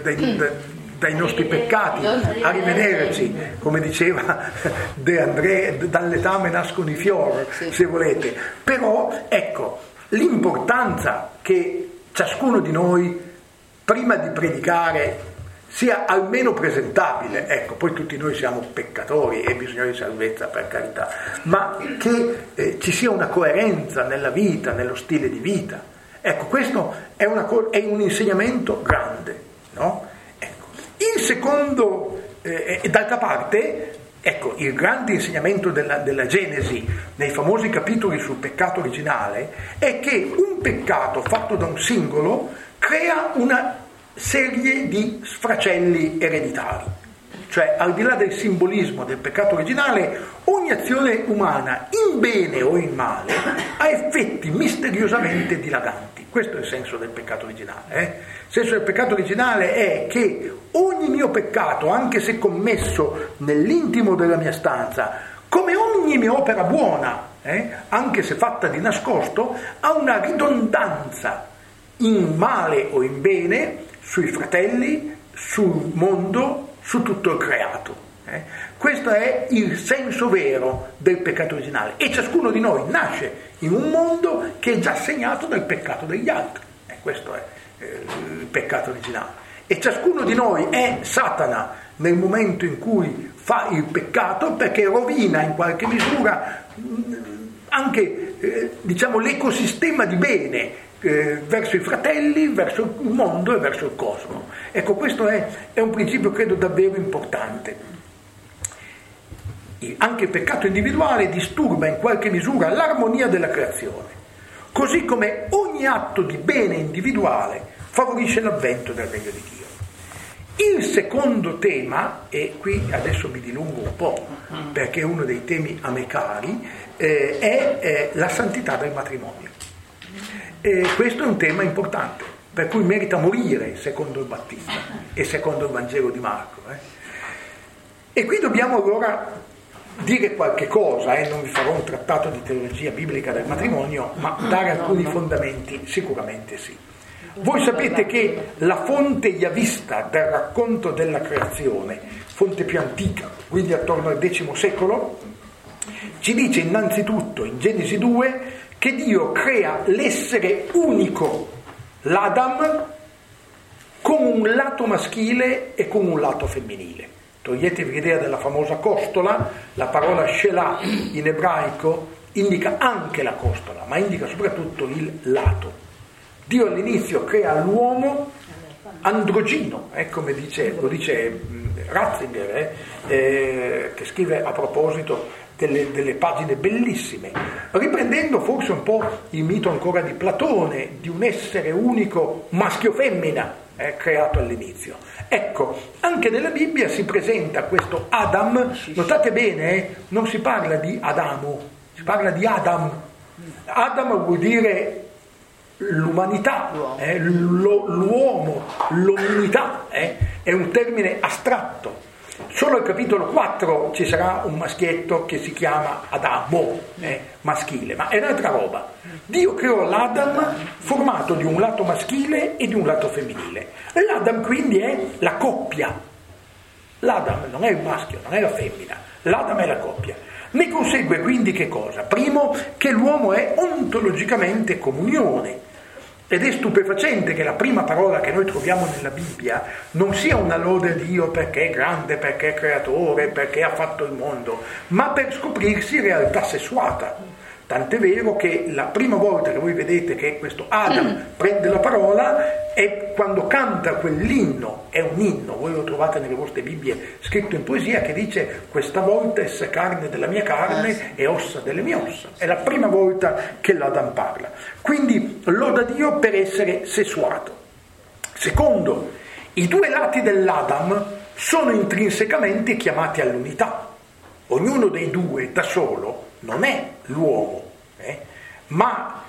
A: dai nostri peccati, arrivederci, come diceva De André, dall'etame nascono i fiori, se volete. Però ecco, l'importanza che ciascuno di noi prima di predicare sia almeno presentabile, ecco, poi tutti noi siamo peccatori e bisogna di salvezza per carità, ma che ci sia una coerenza nella vita, nello stile di vita. Ecco, questo è un insegnamento grande, no? Il secondo, d'altra parte, ecco, il grande insegnamento della Genesi, nei famosi capitoli sul peccato originale, è che un peccato fatto da un singolo crea una serie di sfracelli ereditari. Cioè, al di là del simbolismo del peccato originale, ogni azione umana, in bene o in male, ha effetti misteriosamente dilaganti. Questo è il senso del peccato originale. Il senso del peccato originale è che ogni mio peccato, anche se commesso nell'intimo della mia stanza, come ogni mia opera buona, anche se fatta di nascosto, ha una ridondanza in male o in bene sui fratelli, sul mondo, su tutto il creato. Questo è il senso vero del peccato originale, e ciascuno di noi nasce in un mondo che è già segnato dal peccato degli altri. Questo è il peccato originale, e ciascuno di noi è Satana nel momento in cui fa il peccato, perché rovina in qualche misura anche l'ecosistema di bene verso i fratelli, verso il mondo e verso il cosmo. Ecco, questo è un principio credo davvero importante. Anche il peccato individuale disturba in qualche misura l'armonia della creazione, così come ogni atto di bene individuale favorisce l'avvento del regno di Dio. Il secondo tema, e qui adesso mi dilungo un po' perché è uno dei temi a me cari, è la santità del matrimonio. Questo è un tema importante, per cui merita morire secondo il Battista e secondo il Vangelo di Marco. E qui dobbiamo allora dire qualche cosa, non vi farò un trattato di teologia biblica del matrimonio, ma dare alcuni fondamenti sicuramente sì. Voi sapete che la fonte yavista del racconto della creazione, fonte più antica, quindi attorno al X secolo, ci dice innanzitutto in Genesi 2 che Dio crea l'essere unico, l'Adam, con un lato maschile e con un lato femminile. Toglietevi l'idea della famosa costola, la parola Shelah in ebraico indica anche la costola, ma indica soprattutto il lato. Dio all'inizio crea l'uomo androgino, come lo dice Ratzinger, che scrive a proposito delle pagine bellissime, riprendendo forse un po' il mito ancora di Platone, di un essere unico maschio-femmina, creato all'inizio. Ecco, anche nella Bibbia si presenta questo Adam, notate bene, non si parla di Adamo, si parla di Adam. Adam vuol dire l'umanità, l'uomo, l'umanità, è un termine astratto. Solo al capitolo 4 ci sarà un maschietto che si chiama Adamo, maschile, ma è un'altra roba. Dio creò l'Adam formato di un lato maschile e di un lato femminile. L'Adam quindi è la coppia. L'Adam non è il maschio, non è la femmina, l'Adam è la coppia. Ne consegue quindi che cosa? Primo, che l'uomo è ontologicamente comunione. Ed è stupefacente che la prima parola che noi troviamo nella Bibbia non sia una lode a Dio perché è grande, perché è creatore, perché ha fatto il mondo, ma per scoprirsi realtà sessuata. Tant'è vero che la prima volta che voi vedete che questo Adam prende la parola è quando canta quell'inno, è un inno, voi lo trovate nelle vostre Bibbie scritto in poesia, che dice: questa volta essa carne della mia carne e ossa delle mie ossa. È la prima volta che l'Adam parla. Quindi loda Dio per essere sessuato. Secondo, i due lati dell'Adam sono intrinsecamente chiamati all'unità. Ognuno dei due da solo non è l'uomo, ma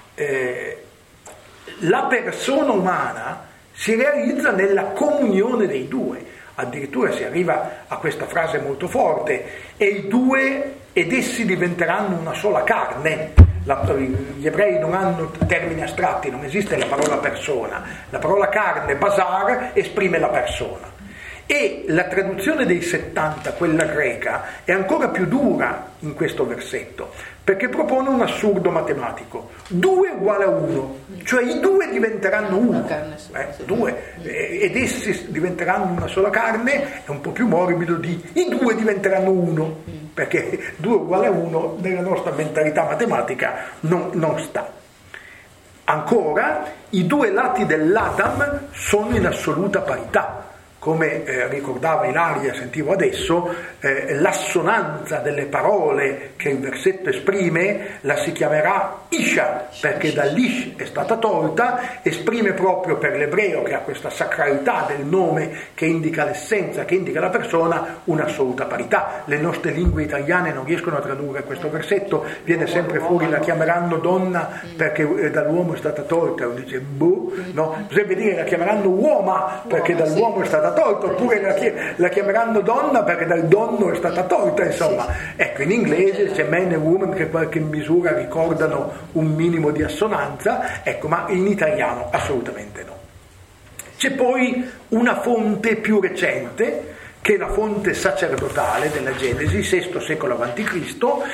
A: la persona umana si realizza nella comunione dei due. Addirittura si arriva a questa frase molto forte: e i due ed essi diventeranno una sola carne. Gli ebrei non hanno termini astratti, non esiste la parola persona. La parola carne, basar, esprime la persona. E la traduzione dei 70, quella greca, è ancora più dura in questo versetto, perché propone un assurdo matematico: 2 uguale a 1, cioè i due diventeranno uno, ed essi diventeranno una sola carne. È un po' più morbido di i due diventeranno uno, perché 2 uguale a 1 nella nostra mentalità matematica non sta. Ancora, i due lati dell'Adam sono in assoluta parità. Come ricordava Ilaria, sentivo adesso, l'assonanza delle parole che il versetto esprime la si chiamerà Isha, perché dall'Ish è stata tolta, esprime proprio per l'ebreo, che ha questa sacralità del nome che indica l'essenza, che indica la persona, un'assoluta parità. Le nostre lingue italiane non riescono a tradurre questo versetto, viene sempre fuori la chiameranno donna perché dall'uomo è stata tolta, o dice boh, no? Bisogna dire la chiameranno uoma perché dall'uomo è stata tolta, oppure la chiameranno donna perché dal donno è stata tolta, insomma. Ecco, in inglese c'è man e woman che in qualche misura ricordano un minimo di assonanza, ecco, ma in italiano assolutamente no. C'è poi una fonte più recente, che è la fonte sacerdotale della Genesi, VI secolo a.C.,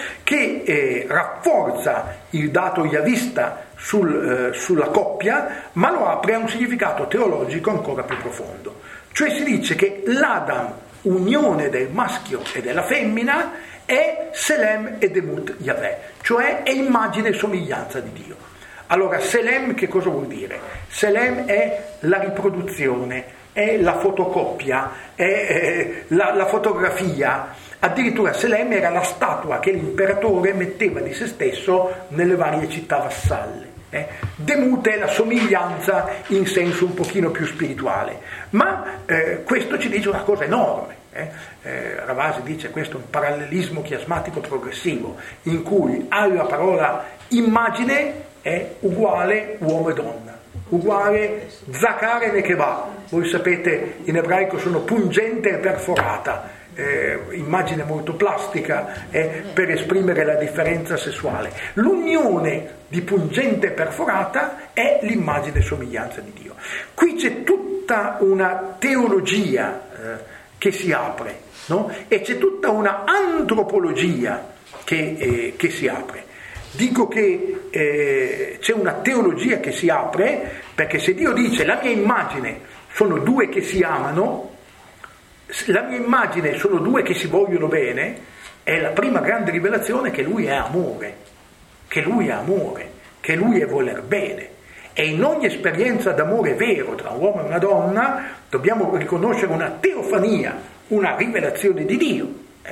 A: che rafforza il dato yavista sulla coppia, ma lo apre a un significato teologico ancora più profondo. Cioè si dice che l'Adam, unione del maschio e della femmina, è Selem e Demut Yahweh, cioè è immagine e somiglianza di Dio. Allora, Selem che cosa vuol dire? Selem è la riproduzione, è la fotocopia, è la fotografia. Addirittura Selem era la statua che l'imperatore metteva di se stesso nelle varie città vassalle. Demut è la somiglianza in senso un pochino più spirituale, ma questo ci dice una cosa enorme. Ravasi dice questo è un parallelismo chiasmatico progressivo, in cui alla parola immagine è uguale uomo e donna, uguale zakar e nekeva. Voi sapete, in ebraico sono pungente e perforata, immagine molto plastica per esprimere la differenza sessuale. L'unione di pungente e perforata è l'immagine e somiglianza di Dio. Qui c'è tutta una teologia che si apre, no? E c'è tutta una antropologia che si apre. Dico che c'è una teologia che si apre perché se Dio dice la mia immagine sono due che si amano, la mia immagine sono due che si vogliono bene, è la prima grande rivelazione che lui è amore, che lui è voler bene. E in ogni esperienza d'amore vero tra un uomo e una donna dobbiamo riconoscere una teofania, una rivelazione di Dio.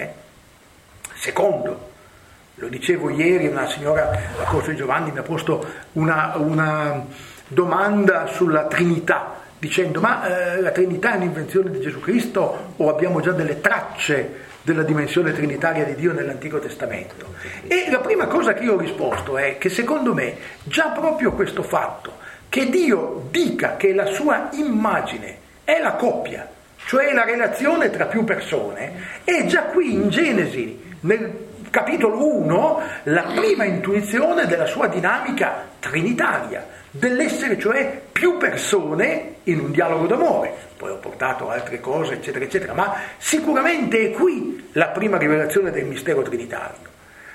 A: Secondo, lo dicevo ieri, una signora a Corso di Giovanni mi ha posto una domanda sulla Trinità. dicendo ma la Trinità è un'invenzione di Gesù Cristo o abbiamo già delle tracce della dimensione trinitaria di Dio nell'Antico Testamento? E la prima cosa che io ho risposto è che secondo me già proprio questo fatto che Dio dica che la sua immagine è la coppia, cioè la relazione tra più persone, è già qui in Genesi, nel capitolo 1, la prima intuizione della sua dinamica trinitaria, dell'essere cioè più persone in un dialogo d'amore. Poi ho portato altre cose, eccetera, eccetera, ma sicuramente è qui la prima rivelazione del mistero trinitario.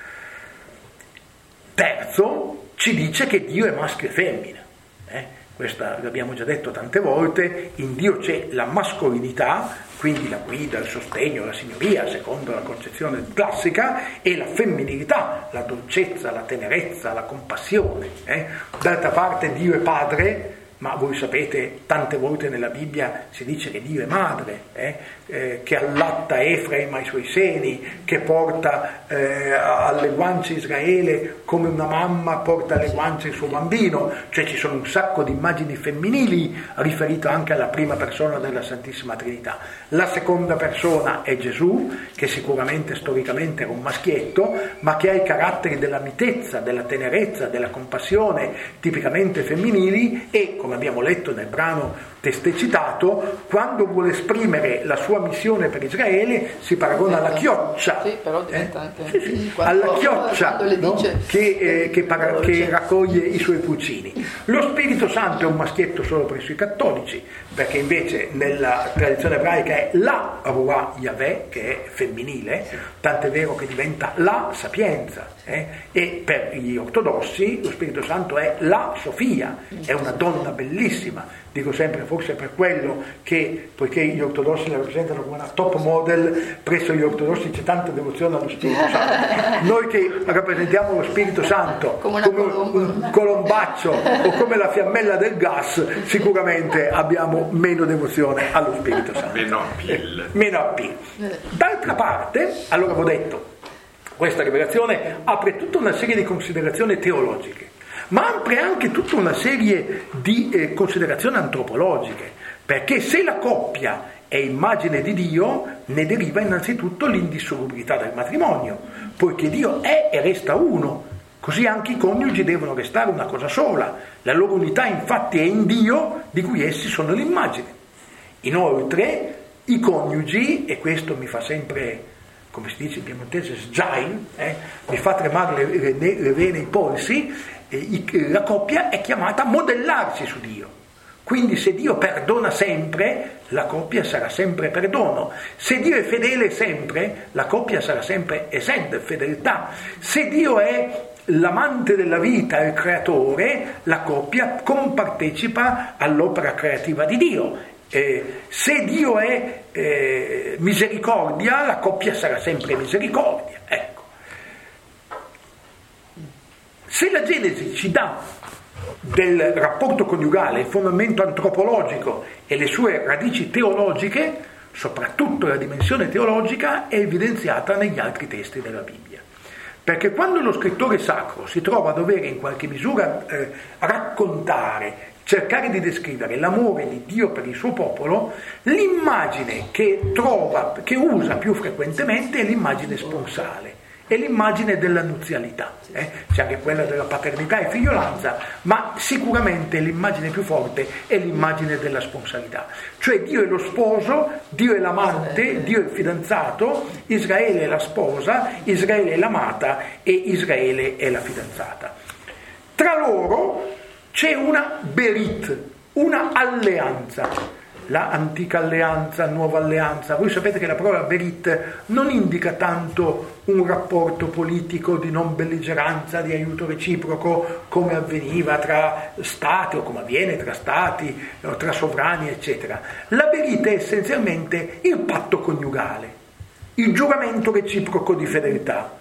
A: Terzo, ci dice che Dio è maschio e femmina. Questa l'abbiamo già detto tante volte, in Dio c'è la mascolinità, quindi la guida, il sostegno, la signoria, secondo la concezione classica, e la femminilità, la dolcezza, la tenerezza, la compassione. D'altra parte Dio è padre, ma voi sapete, tante volte nella Bibbia si dice che Dio è madre, che allatta Efraim ai suoi seni, che porta alle guance Israele come una mamma porta alle guance il suo bambino, cioè ci sono un sacco di immagini femminili riferite anche alla prima persona della Santissima Trinità. La seconda persona è Gesù, che sicuramente storicamente era un maschietto, ma che ha i caratteri della mitezza, della tenerezza, della compassione tipicamente femminili, e come abbiamo letto nel brano testé citato, quando vuole esprimere la sua missione per Israele si paragona alla chioccia,
B: sì, però diventa anche
A: alla chioccia, no? che raccoglie i suoi pulcini. Lo Spirito Santo è un maschietto solo presso i cattolici, perché invece nella tradizione ebraica è la Ruah Yahweh, che è femminile, tant'è vero che diventa la sapienza, e per gli ortodossi lo Spirito Santo è la Sofia, è una donna bellissima. Dico sempre, forse per quello che, poiché gli ortodossi la rappresentano come una top model, presso gli ortodossi c'è tanta devozione allo Spirito Santo. Noi che rappresentiamo lo Spirito Santo come un colombaccio o come la fiammella del gas, sicuramente abbiamo meno devozione allo Spirito Santo. Meno appeal. D'altra parte, allora avevo detto, questa rivelazione apre tutta una serie di considerazioni teologiche, ma apre anche tutta una serie di considerazioni antropologiche, perché se la coppia è immagine di Dio, ne deriva innanzitutto l'indissolubilità del matrimonio, poiché Dio è e resta uno, così anche i coniugi devono restare una cosa sola, la loro unità infatti è in Dio, di cui essi sono l'immagine. Inoltre i coniugi, e questo mi fa sempre, come si dice in piemontese, sjain, mi fa tremare le vene, i polsi. La coppia è chiamata a modellarsi su Dio, quindi se Dio perdona sempre, la coppia sarà sempre perdono. Se Dio è fedele sempre, la coppia sarà sempre esed, fedeltà. Se Dio è l'amante della vita, il creatore, la coppia compartecipa all'opera creativa di Dio. Se Dio è misericordia, la coppia sarà sempre misericordia. Ecco. Se la Genesi ci dà del rapporto coniugale il fondamento antropologico e le sue radici teologiche, soprattutto la dimensione teologica è evidenziata negli altri testi della Bibbia. Perché quando lo scrittore sacro si trova a dover in qualche misura raccontare, cercare di descrivere l'amore di Dio per il suo popolo, l'immagine che usa più frequentemente è l'immagine sponsale. È l'immagine della nuzialità, c'è anche quella della paternità e figliolanza, ma sicuramente l'immagine più forte è l'immagine della sponsalità, cioè Dio è lo sposo, Dio è l'amante, Dio è il fidanzato, Israele è la sposa, Israele è l'amata e Israele è la fidanzata. Tra loro c'è una berit, una alleanza. La antica alleanza, nuova alleanza. Voi sapete che la parola berit non indica tanto un rapporto politico di non belligeranza, di aiuto reciproco, come avveniva tra stati o come avviene tra stati, o tra sovrani, eccetera. La berit è essenzialmente il patto coniugale, il giuramento reciproco di fedeltà.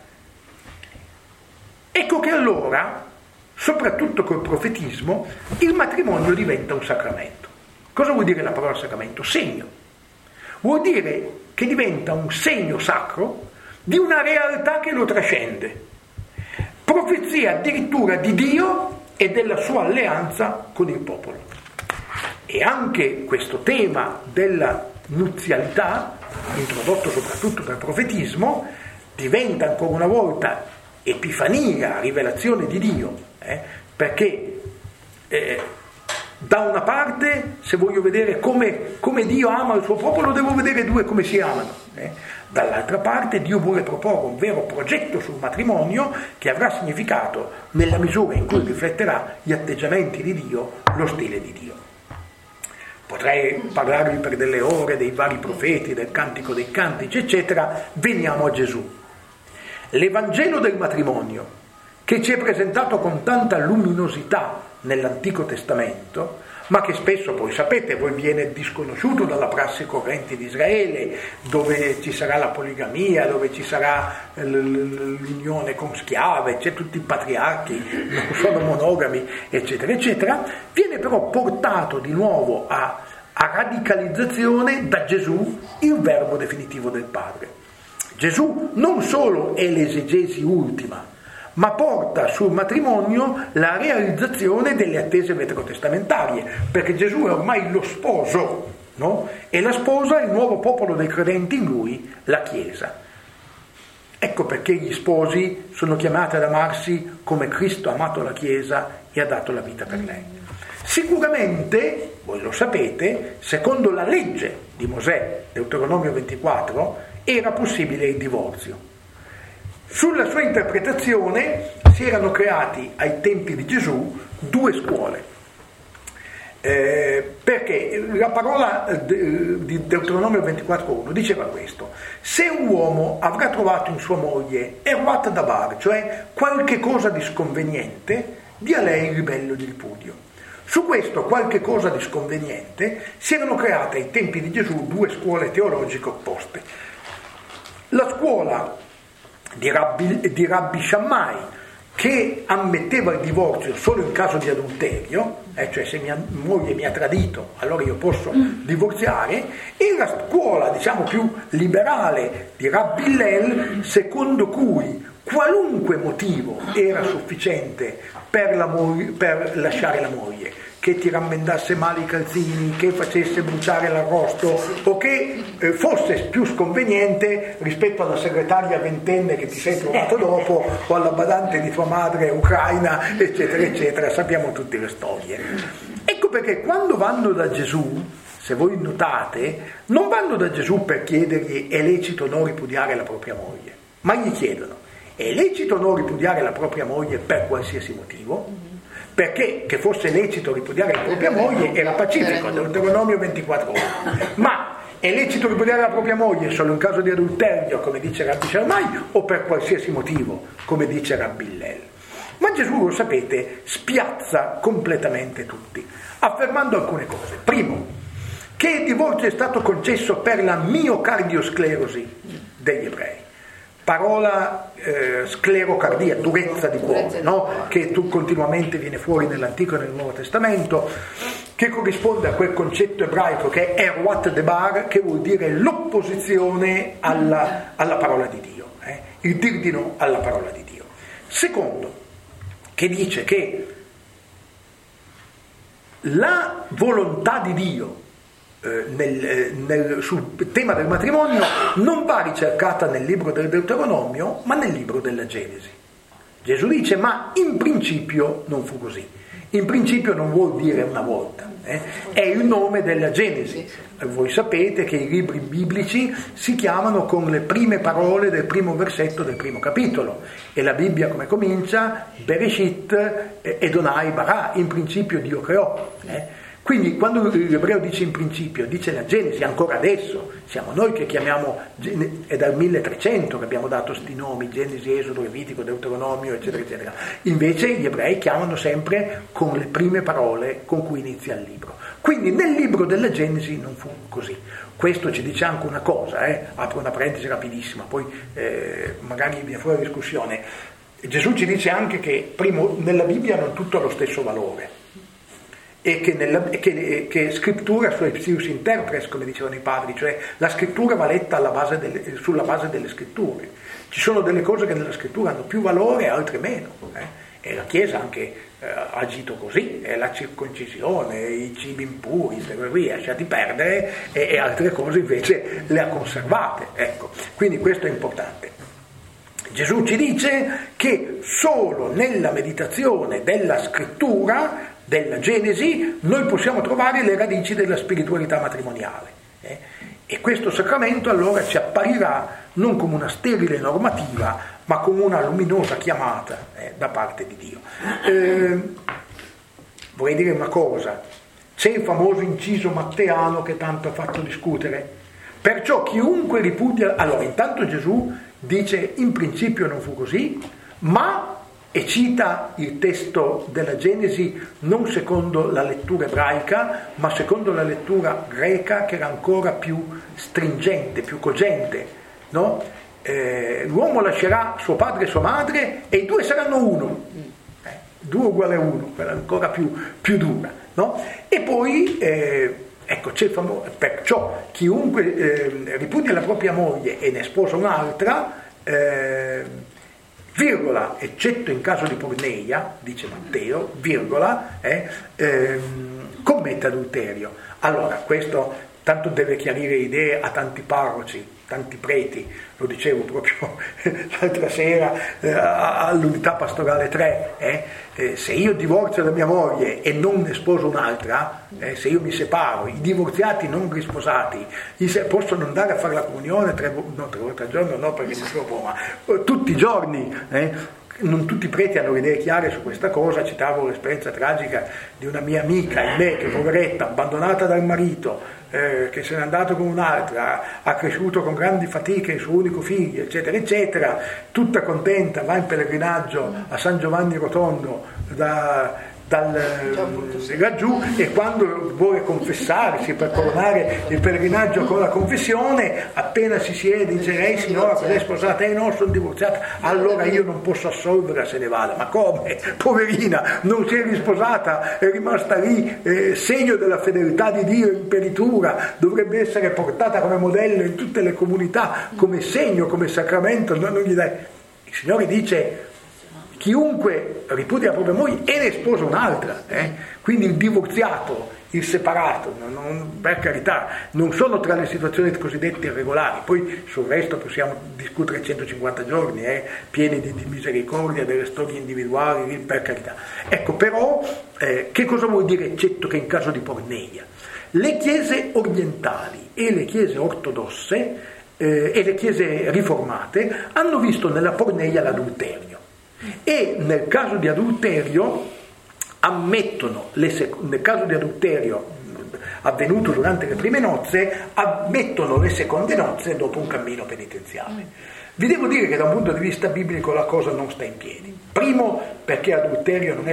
A: Ecco che allora, soprattutto col profetismo, il matrimonio diventa un sacramento. Cosa vuol dire la parola sacramento? Segno. Vuol dire che diventa un segno sacro di una realtà che lo trascende. Profezia addirittura di Dio e della sua alleanza con il popolo. E anche questo tema della nuzialità, introdotto soprattutto per profetismo, diventa ancora una volta epifania, rivelazione di Dio, perché da una parte, se voglio vedere come Dio ama il suo popolo, devo vedere due come si amano. Dall'altra parte Dio vuole proporre un vero progetto sul matrimonio che avrà significato nella misura in cui rifletterà gli atteggiamenti di Dio, lo stile di Dio. Potrei parlarvi per delle ore dei vari profeti, del Cantico dei Cantici, eccetera. Veniamo a Gesù. L'Evangelo del matrimonio, che ci è presentato con tanta luminosità nell'Antico Testamento, ma che spesso, poi sapete, voi viene disconosciuto dalla prassi corrente di Israele, dove ci sarà la poligamia, dove ci sarà l'unione con schiave, c'è tutti i patriarchi, non sono monogami, eccetera, eccetera, viene però portato di nuovo a radicalizzazione da Gesù, il verbo definitivo del Padre. Gesù non solo è l'esegesi ultima, ma porta sul matrimonio la realizzazione delle attese veterotestamentarie, perché Gesù è ormai lo sposo, no? E la sposa è il nuovo popolo dei credenti in lui, la Chiesa. Ecco perché gli sposi sono chiamati ad amarsi come Cristo ha amato la Chiesa e ha dato la vita per lei. Sicuramente, voi lo sapete, secondo la legge di Mosè, Deuteronomio 24, era possibile il divorzio. Sulla sua interpretazione si erano creati ai tempi di Gesù due scuole, perché la parola di Deuteronomio 24:1 diceva questo: se un uomo avrà trovato in sua moglie erwat dabar, cioè qualche cosa di sconveniente, dia lei il ribello di ripudio. Su questo qualche cosa di sconveniente si erano create ai tempi di Gesù due scuole teologiche opposte. La scuola di Rabbi Shammai, che ammetteva il divorzio solo in caso di adulterio, cioè se mia moglie mi ha tradito allora io posso divorziare, e la scuola diciamo più liberale di Rabbi Hillel, secondo cui qualunque motivo era sufficiente per lasciare la moglie, che ti rammendasse male i calzini, che facesse bruciare l'arrosto o che fosse più sconveniente rispetto alla segretaria ventenne che ti sei trovato dopo o alla badante di tua madre ucraina, eccetera eccetera, sappiamo tutte le storie. Ecco perché quando vanno da Gesù, se voi notate, non vanno da Gesù per chiedergli è lecito o no ripudiare la propria moglie, ma gli chiedono è lecito o no ripudiare la propria moglie per qualsiasi motivo? Perché che fosse lecito ripudiare la propria moglie era pacifico, Deuteronomio 24. Ma è lecito ripudiare la propria moglie solo in caso di adulterio, come dice Rabbi Shammai, o per qualsiasi motivo, come dice Rabbi Hillel? Ma Gesù, lo sapete, spiazza completamente tutti, affermando alcune cose. Primo, che il divorzio è stato concesso per la miocardiosclerosi degli ebrei. Parola sclerocardia, durezza di cuore, no? Che continuamente viene fuori nell'Antico e nel Nuovo Testamento, che corrisponde a quel concetto ebraico che è erwat debar, che vuol dire l'opposizione alla parola di Dio, il dir di no alla parola di Dio. Secondo, che dice che la volontà di Dio sul tema del matrimonio non va ricercata nel libro del Deuteronomio ma nel libro della Genesi. Gesù dice ma in principio non fu così. In principio non vuol dire una volta, è il nome della Genesi. Voi sapete che i libri biblici si chiamano con le prime parole del primo versetto del primo capitolo, e la Bibbia come comincia? Bereshit Edonai bara, in principio Dio creò. Quindi quando l'ebreo dice in principio, dice la Genesi, ancora adesso, siamo noi che chiamiamo, è dal 1300 che abbiamo dato sti nomi, Genesi, Esodo, Levitico, Deuteronomio, eccetera, eccetera. Invece gli ebrei chiamano sempre con le prime parole con cui inizia il libro. Quindi nel libro della Genesi non fu così. Questo ci dice anche una cosa, apro una parentesi rapidissima, poi magari viene fuori la discussione. Gesù ci dice anche che, primo, nella Bibbia non tutto ha lo stesso valore, e che scrittura sua ipsius interpres, come dicevano i padri, cioè la scrittura va letta sulla base delle scritture. Ci sono delle cose che nella scrittura hanno più valore e altre meno, E la Chiesa anche ha agito così, la circoncisione, i cibi impuri, queste cose qui, lasciati perdere, e altre cose invece le ha conservate. Ecco, quindi questo è importante. Gesù ci dice che solo nella meditazione della scrittura, della Genesi, noi possiamo trovare le radici della spiritualità matrimoniale. E questo sacramento allora ci apparirà non come una sterile normativa, ma come una luminosa chiamata da parte di Dio. Vorrei dire una cosa: c'è il famoso inciso matteano che tanto ha fatto discutere. Perciò chiunque ripudia... Allora, intanto Gesù dice in principio non fu così, ma, e cita il testo della Genesi non secondo la lettura ebraica, ma secondo la lettura greca, che era ancora più stringente, più cogente, no? L'uomo lascerà suo padre e sua madre e i due saranno uno, 2 uguale a 1, quella ancora più dura, no? E poi ecco, c'è il famoso, perciò chiunque ripudia la propria moglie e ne sposa un'altra, virgola, eccetto in caso di porneia, dice Matteo, virgola, commette adulterio. Allora, questo tanto deve chiarire idee a tanti parroci, tanti preti. Lo dicevo proprio l'altra sera all'unità pastorale 3, se io divorzio da mia moglie e non ne sposo un'altra, se io mi separo, i divorziati non risposati possono andare a fare la comunione 3 volte al giorno, no, perché non troppo, ma tutti i giorni. Non tutti i preti hanno idee chiare su questa cosa. Citavo l'esperienza tragica di una mia amica, me, che poveretta, abbandonata dal marito, che se n'è andato con un'altra, ha cresciuto con grandi fatiche il suo unico figlio, eccetera eccetera, tutta contenta, va in pellegrinaggio a San Giovanni Rotondo laggiù, e quando vuole confessarsi per coronare il pellegrinaggio con la confessione, appena si siede dice: lei signora, cosa è sposata? No, sono divorziata. Allora io non posso assolverla, se ne vada. Ma come? Poverina, non si è risposata, è rimasta lì, segno della fedeltà di Dio in peritura, dovrebbe essere portata come modello in tutte le comunità, come segno, come sacramento. Non gli dai. Il Signore dice: chiunque ripudia la propria moglie e ne sposa un'altra, quindi il divorziato, il separato, per carità, non sono tra le situazioni cosiddette irregolari. Poi sul resto possiamo discutere 150 giorni, pieni di misericordia, delle storie individuali, per carità. Ecco, però, che cosa vuol dire eccetto che in caso di porneia? Le chiese orientali e le chiese ortodosse e le chiese riformate hanno visto nella porneia l'adulterio. E nel caso di adulterio ammettono, nel caso di adulterio avvenuto durante le prime nozze, ammettono le seconde nozze dopo un cammino penitenziale. Vi devo dire che da un punto di vista biblico la cosa non sta in piedi. Primo, perché adulterio non è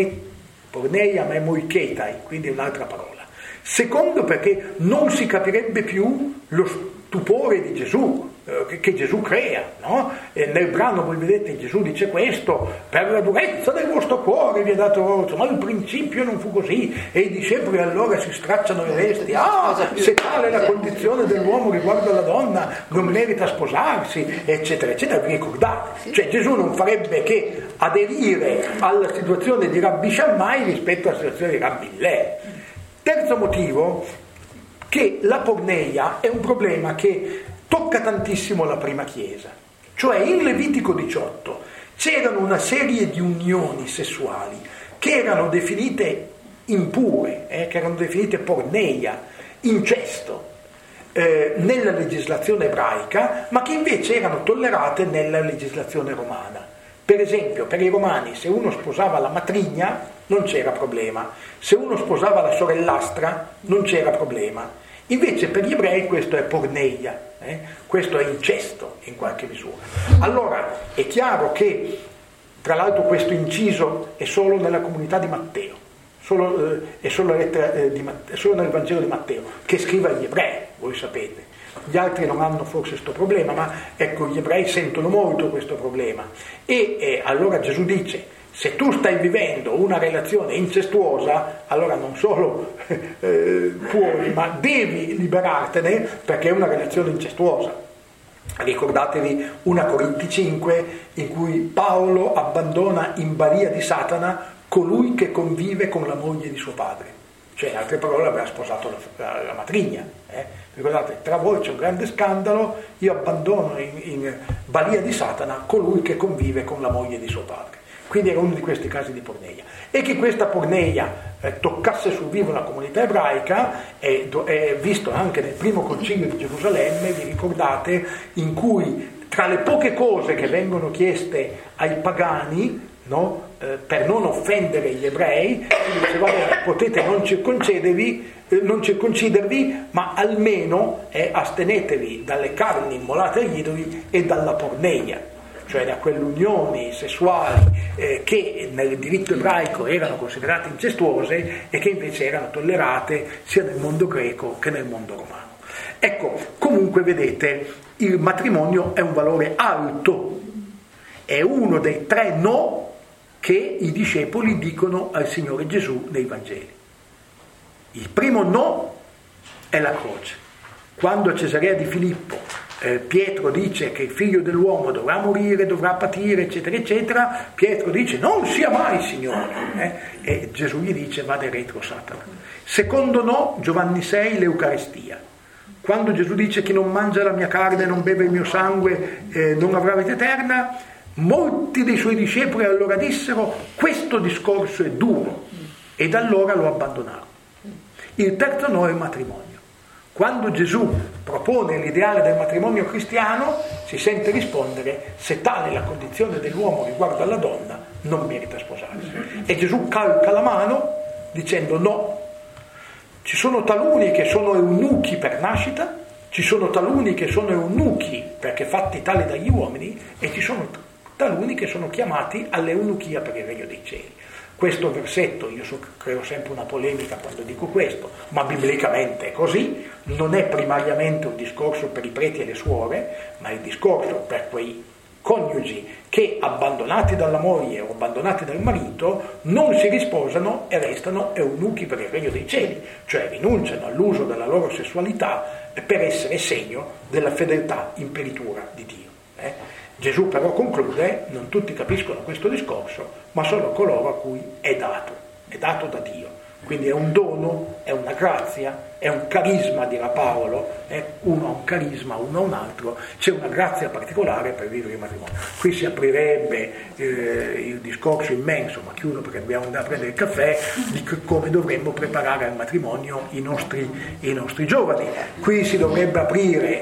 A: porneia, ma è moiketai, quindi è un'altra parola. Secondo, perché non si capirebbe più lo stupore di Gesù, che Gesù crea, no? E nel brano voi vedete Gesù dice questo: per la durezza del vostro cuore vi è dato orzo, ma il principio non fu così, e i discepoli allora si stracciano le vesti. Se tale è la condizione dell'uomo riguardo alla donna, non merita sposarsi, eccetera eccetera. Vi ricordate? Cioè Gesù non farebbe che aderire alla situazione di Rabbi Shammai rispetto alla situazione di Rabbi Hillel. Terzo motivo, che la porneia è un problema che tocca tantissimo la prima Chiesa. Cioè in Levitico 18 c'erano una serie di unioni sessuali che erano definite impure, che erano definite porneia, incesto, nella legislazione ebraica, ma che invece erano tollerate nella legislazione romana. Per esempio, per i romani, se uno sposava la matrigna non c'era problema, se uno sposava la sorellastra non c'era problema. Invece per gli ebrei questo è porneia, questo è incesto in qualche misura. Allora è chiaro che, tra l'altro, questo inciso è solo nella comunità di Matteo, è solo nel Vangelo di Matteo, che scrive agli ebrei, voi sapete. Gli altri non hanno forse questo problema, ma ecco, gli ebrei sentono molto questo problema. E allora Gesù dice: se tu stai vivendo una relazione incestuosa, allora non solo puoi, ma devi liberartene, perché è una relazione incestuosa. Ricordatevi 1 Corinti 5 in cui Paolo abbandona in balia di Satana colui che convive con la moglie di suo padre, cioè in altre parole aveva sposato la matrigna. Ricordate, tra voi c'è un grande scandalo, io abbandono in balia di Satana colui che convive con la moglie di suo padre. Quindi era uno di questi casi di porneia. E che questa porneia toccasse sul vivo la comunità ebraica è visto anche nel primo concilio di Gerusalemme, vi ricordate, in cui tra le poche cose che vengono chieste ai pagani, no, per non offendere gli ebrei, dice, vabbè, potete non circoncidervi, ma almeno astenetevi dalle carni immolate agli idoli e dalla porneia, cioè da quelle unioni sessuali che nel diritto ebraico erano considerate incestuose e che invece erano tollerate sia nel mondo greco che nel mondo romano. Ecco, comunque vedete, il matrimonio è un valore alto, è uno dei 3 no che i discepoli dicono al Signore Gesù nei Vangeli. Il primo no è la croce. Quando a Cesarea di Filippo Pietro dice che il figlio dell'uomo dovrà morire, dovrà patire, eccetera, eccetera, Pietro dice non sia mai, Signore, e Gesù gli dice vade retro Satana. Secondo no, Giovanni 6, l'Eucaristia. Quando Gesù dice chi non mangia la mia carne, non beve il mio sangue, non avrà vita eterna, molti dei suoi discepoli allora dissero questo discorso è duro, e da allora lo abbandonarono. Il terzo no è il matrimonio. Quando Gesù propone l'ideale del matrimonio cristiano, si sente rispondere se tale è la condizione dell'uomo riguardo alla donna, non merita sposarsi. E Gesù calca la mano dicendo no, ci sono taluni che sono eunuchi per nascita, ci sono taluni che sono eunuchi perché fatti tali dagli uomini e ci sono taluni che sono chiamati all'eunuchia per il regno dei cieli. Questo versetto, io creo sempre una polemica quando dico questo, ma biblicamente è così, non è primariamente un discorso per i preti e le suore, ma è il discorso per quei coniugi che abbandonati dalla moglie o abbandonati dal marito non si risposano e restano eunuchi per il regno dei cieli, cioè rinunciano all'uso della loro sessualità per essere segno della fedeltà imperitura di Dio. Gesù però conclude, non tutti capiscono questo discorso, ma solo coloro a cui è dato da Dio. Quindi è un dono, è una grazia, è un carisma, dirà Paolo, uno ha un carisma, uno ha un altro, c'è una grazia particolare per vivere il matrimonio. Qui si aprirebbe il discorso immenso, ma chiudo perché dobbiamo andare a prendere il caffè, di come dovremmo preparare al matrimonio i nostri giovani. Qui si dovrebbe aprire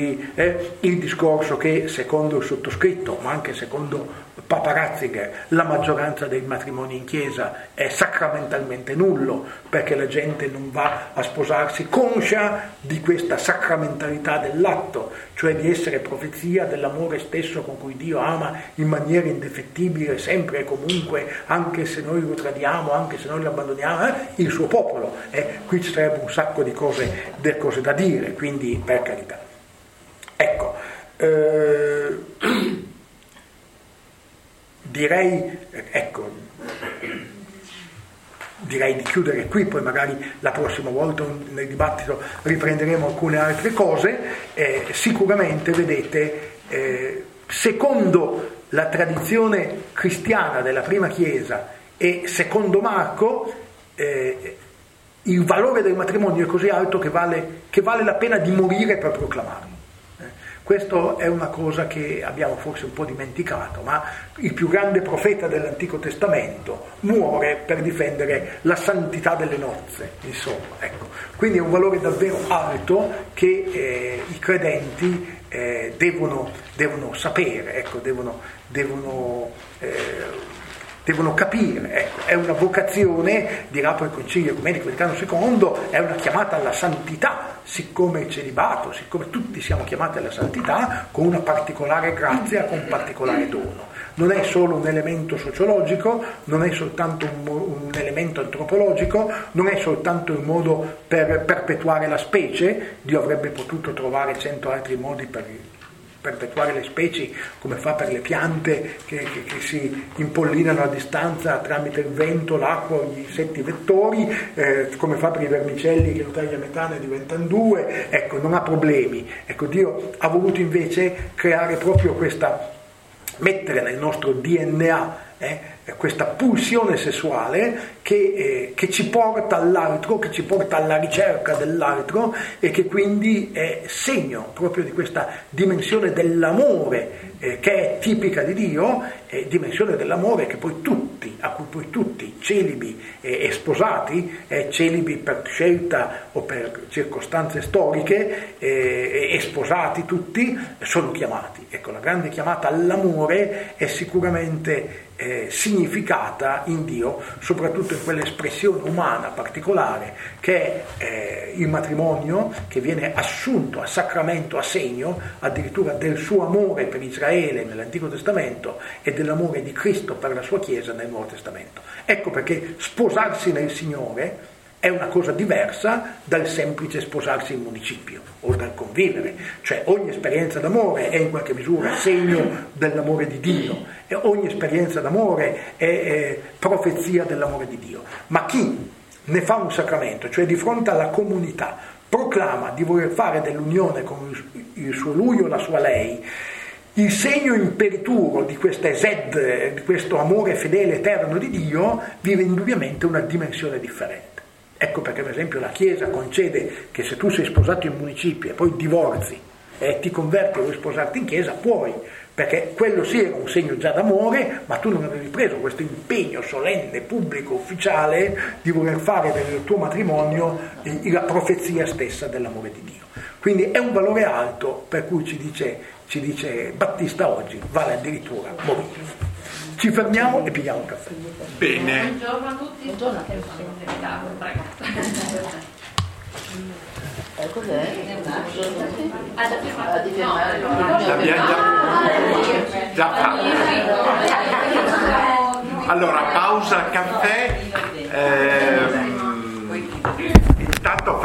A: il discorso che secondo il sottoscritto, ma anche secondo Papa Ratzinger, la maggioranza dei matrimoni in chiesa è sacramentalmente nullo, perché la gente non va a sposarsi conscia di questa sacramentalità dell'atto, cioè di essere profezia dell'amore stesso con cui Dio ama in maniera indefettibile, sempre e comunque, anche se noi lo tradiamo, anche se noi lo abbandoniamo, il suo popolo. Qui ci sarebbe un sacco di cose da dire, quindi per carità. Ecco, direi di chiudere qui, poi magari la prossima volta nel dibattito riprenderemo alcune altre cose. Sicuramente, vedete, secondo la tradizione cristiana della prima Chiesa e secondo Marco, il valore del matrimonio è così alto che vale la pena di morire per proclamarlo. Questo è una cosa che abbiamo forse un po' dimenticato, ma il più grande profeta dell'Antico Testamento muore per difendere la santità delle nozze, insomma. Ecco. Quindi è un valore davvero alto che i credenti devono sapere, ecco, devono capire, ecco. È una vocazione, dirà poi il Concilio Ecumenico Vaticano II, è una chiamata alla santità, siccome il celibato, siccome tutti siamo chiamati alla santità, con una particolare grazia, con un particolare dono. Non è solo un elemento sociologico, non è soltanto un elemento antropologico, non è soltanto un modo per perpetuare la specie. Dio avrebbe potuto trovare 100 altri modi per perpetuare le specie, come fa per le piante che si impollinano a distanza tramite il vento, l'acqua, gli insetti vettori, come fa per i vermicelli che lo taglia a metà e diventano 2, ecco, non ha problemi. Ecco, Dio ha voluto invece creare proprio mettere nel nostro DNA questa pulsione sessuale che ci porta all'altro, che ci porta alla ricerca dell'altro e che quindi è segno proprio di questa dimensione dell'amore che è tipica di Dio, dimensione dell'amore che a cui poi tutti celibi e sposati, celibi per scelta o per circostanze storiche e sposati tutti sono chiamati. Ecco, la grande chiamata all'amore è sicuramente significata in Dio, soprattutto in quell'espressione umana particolare che è il matrimonio, che viene assunto a sacramento, a segno addirittura del suo amore per Israele nell'Antico Testamento e dell'amore di Cristo per la sua Chiesa nel Nuovo Testamento. Ecco perché sposarsi nel Signore è una cosa diversa dal semplice sposarsi in municipio o dal convivere, cioè ogni esperienza d'amore è in qualche misura segno dell'amore di Dio e ogni esperienza d'amore è profezia dell'amore di Dio, ma chi ne fa un sacramento, cioè di fronte alla comunità proclama di voler fare dell'unione con il suo lui o la sua lei il segno imperituro di questa esed, di questo amore fedele eterno di Dio, vive indubbiamente una dimensione differente. Ecco perché per esempio la Chiesa concede che se tu sei sposato in municipio e poi divorzi e ti converti o vuoi sposarti in Chiesa, puoi, perché quello sì era un segno già d'amore, ma tu non avevi preso questo impegno solenne, pubblico, ufficiale di voler fare del tuo matrimonio la profezia stessa dell'amore di Dio. Quindi è un valore alto, per cui ci dice Battista oggi, vale addirittura morire. Ci fermiamo e pigliamo un caffè.
E: Bene.
D: Buongiorno a tutti. Buongiorno. Prego.
B: Cos'è?
E: L'abbiamo già fatto. Allora, pausa caffè. Intanto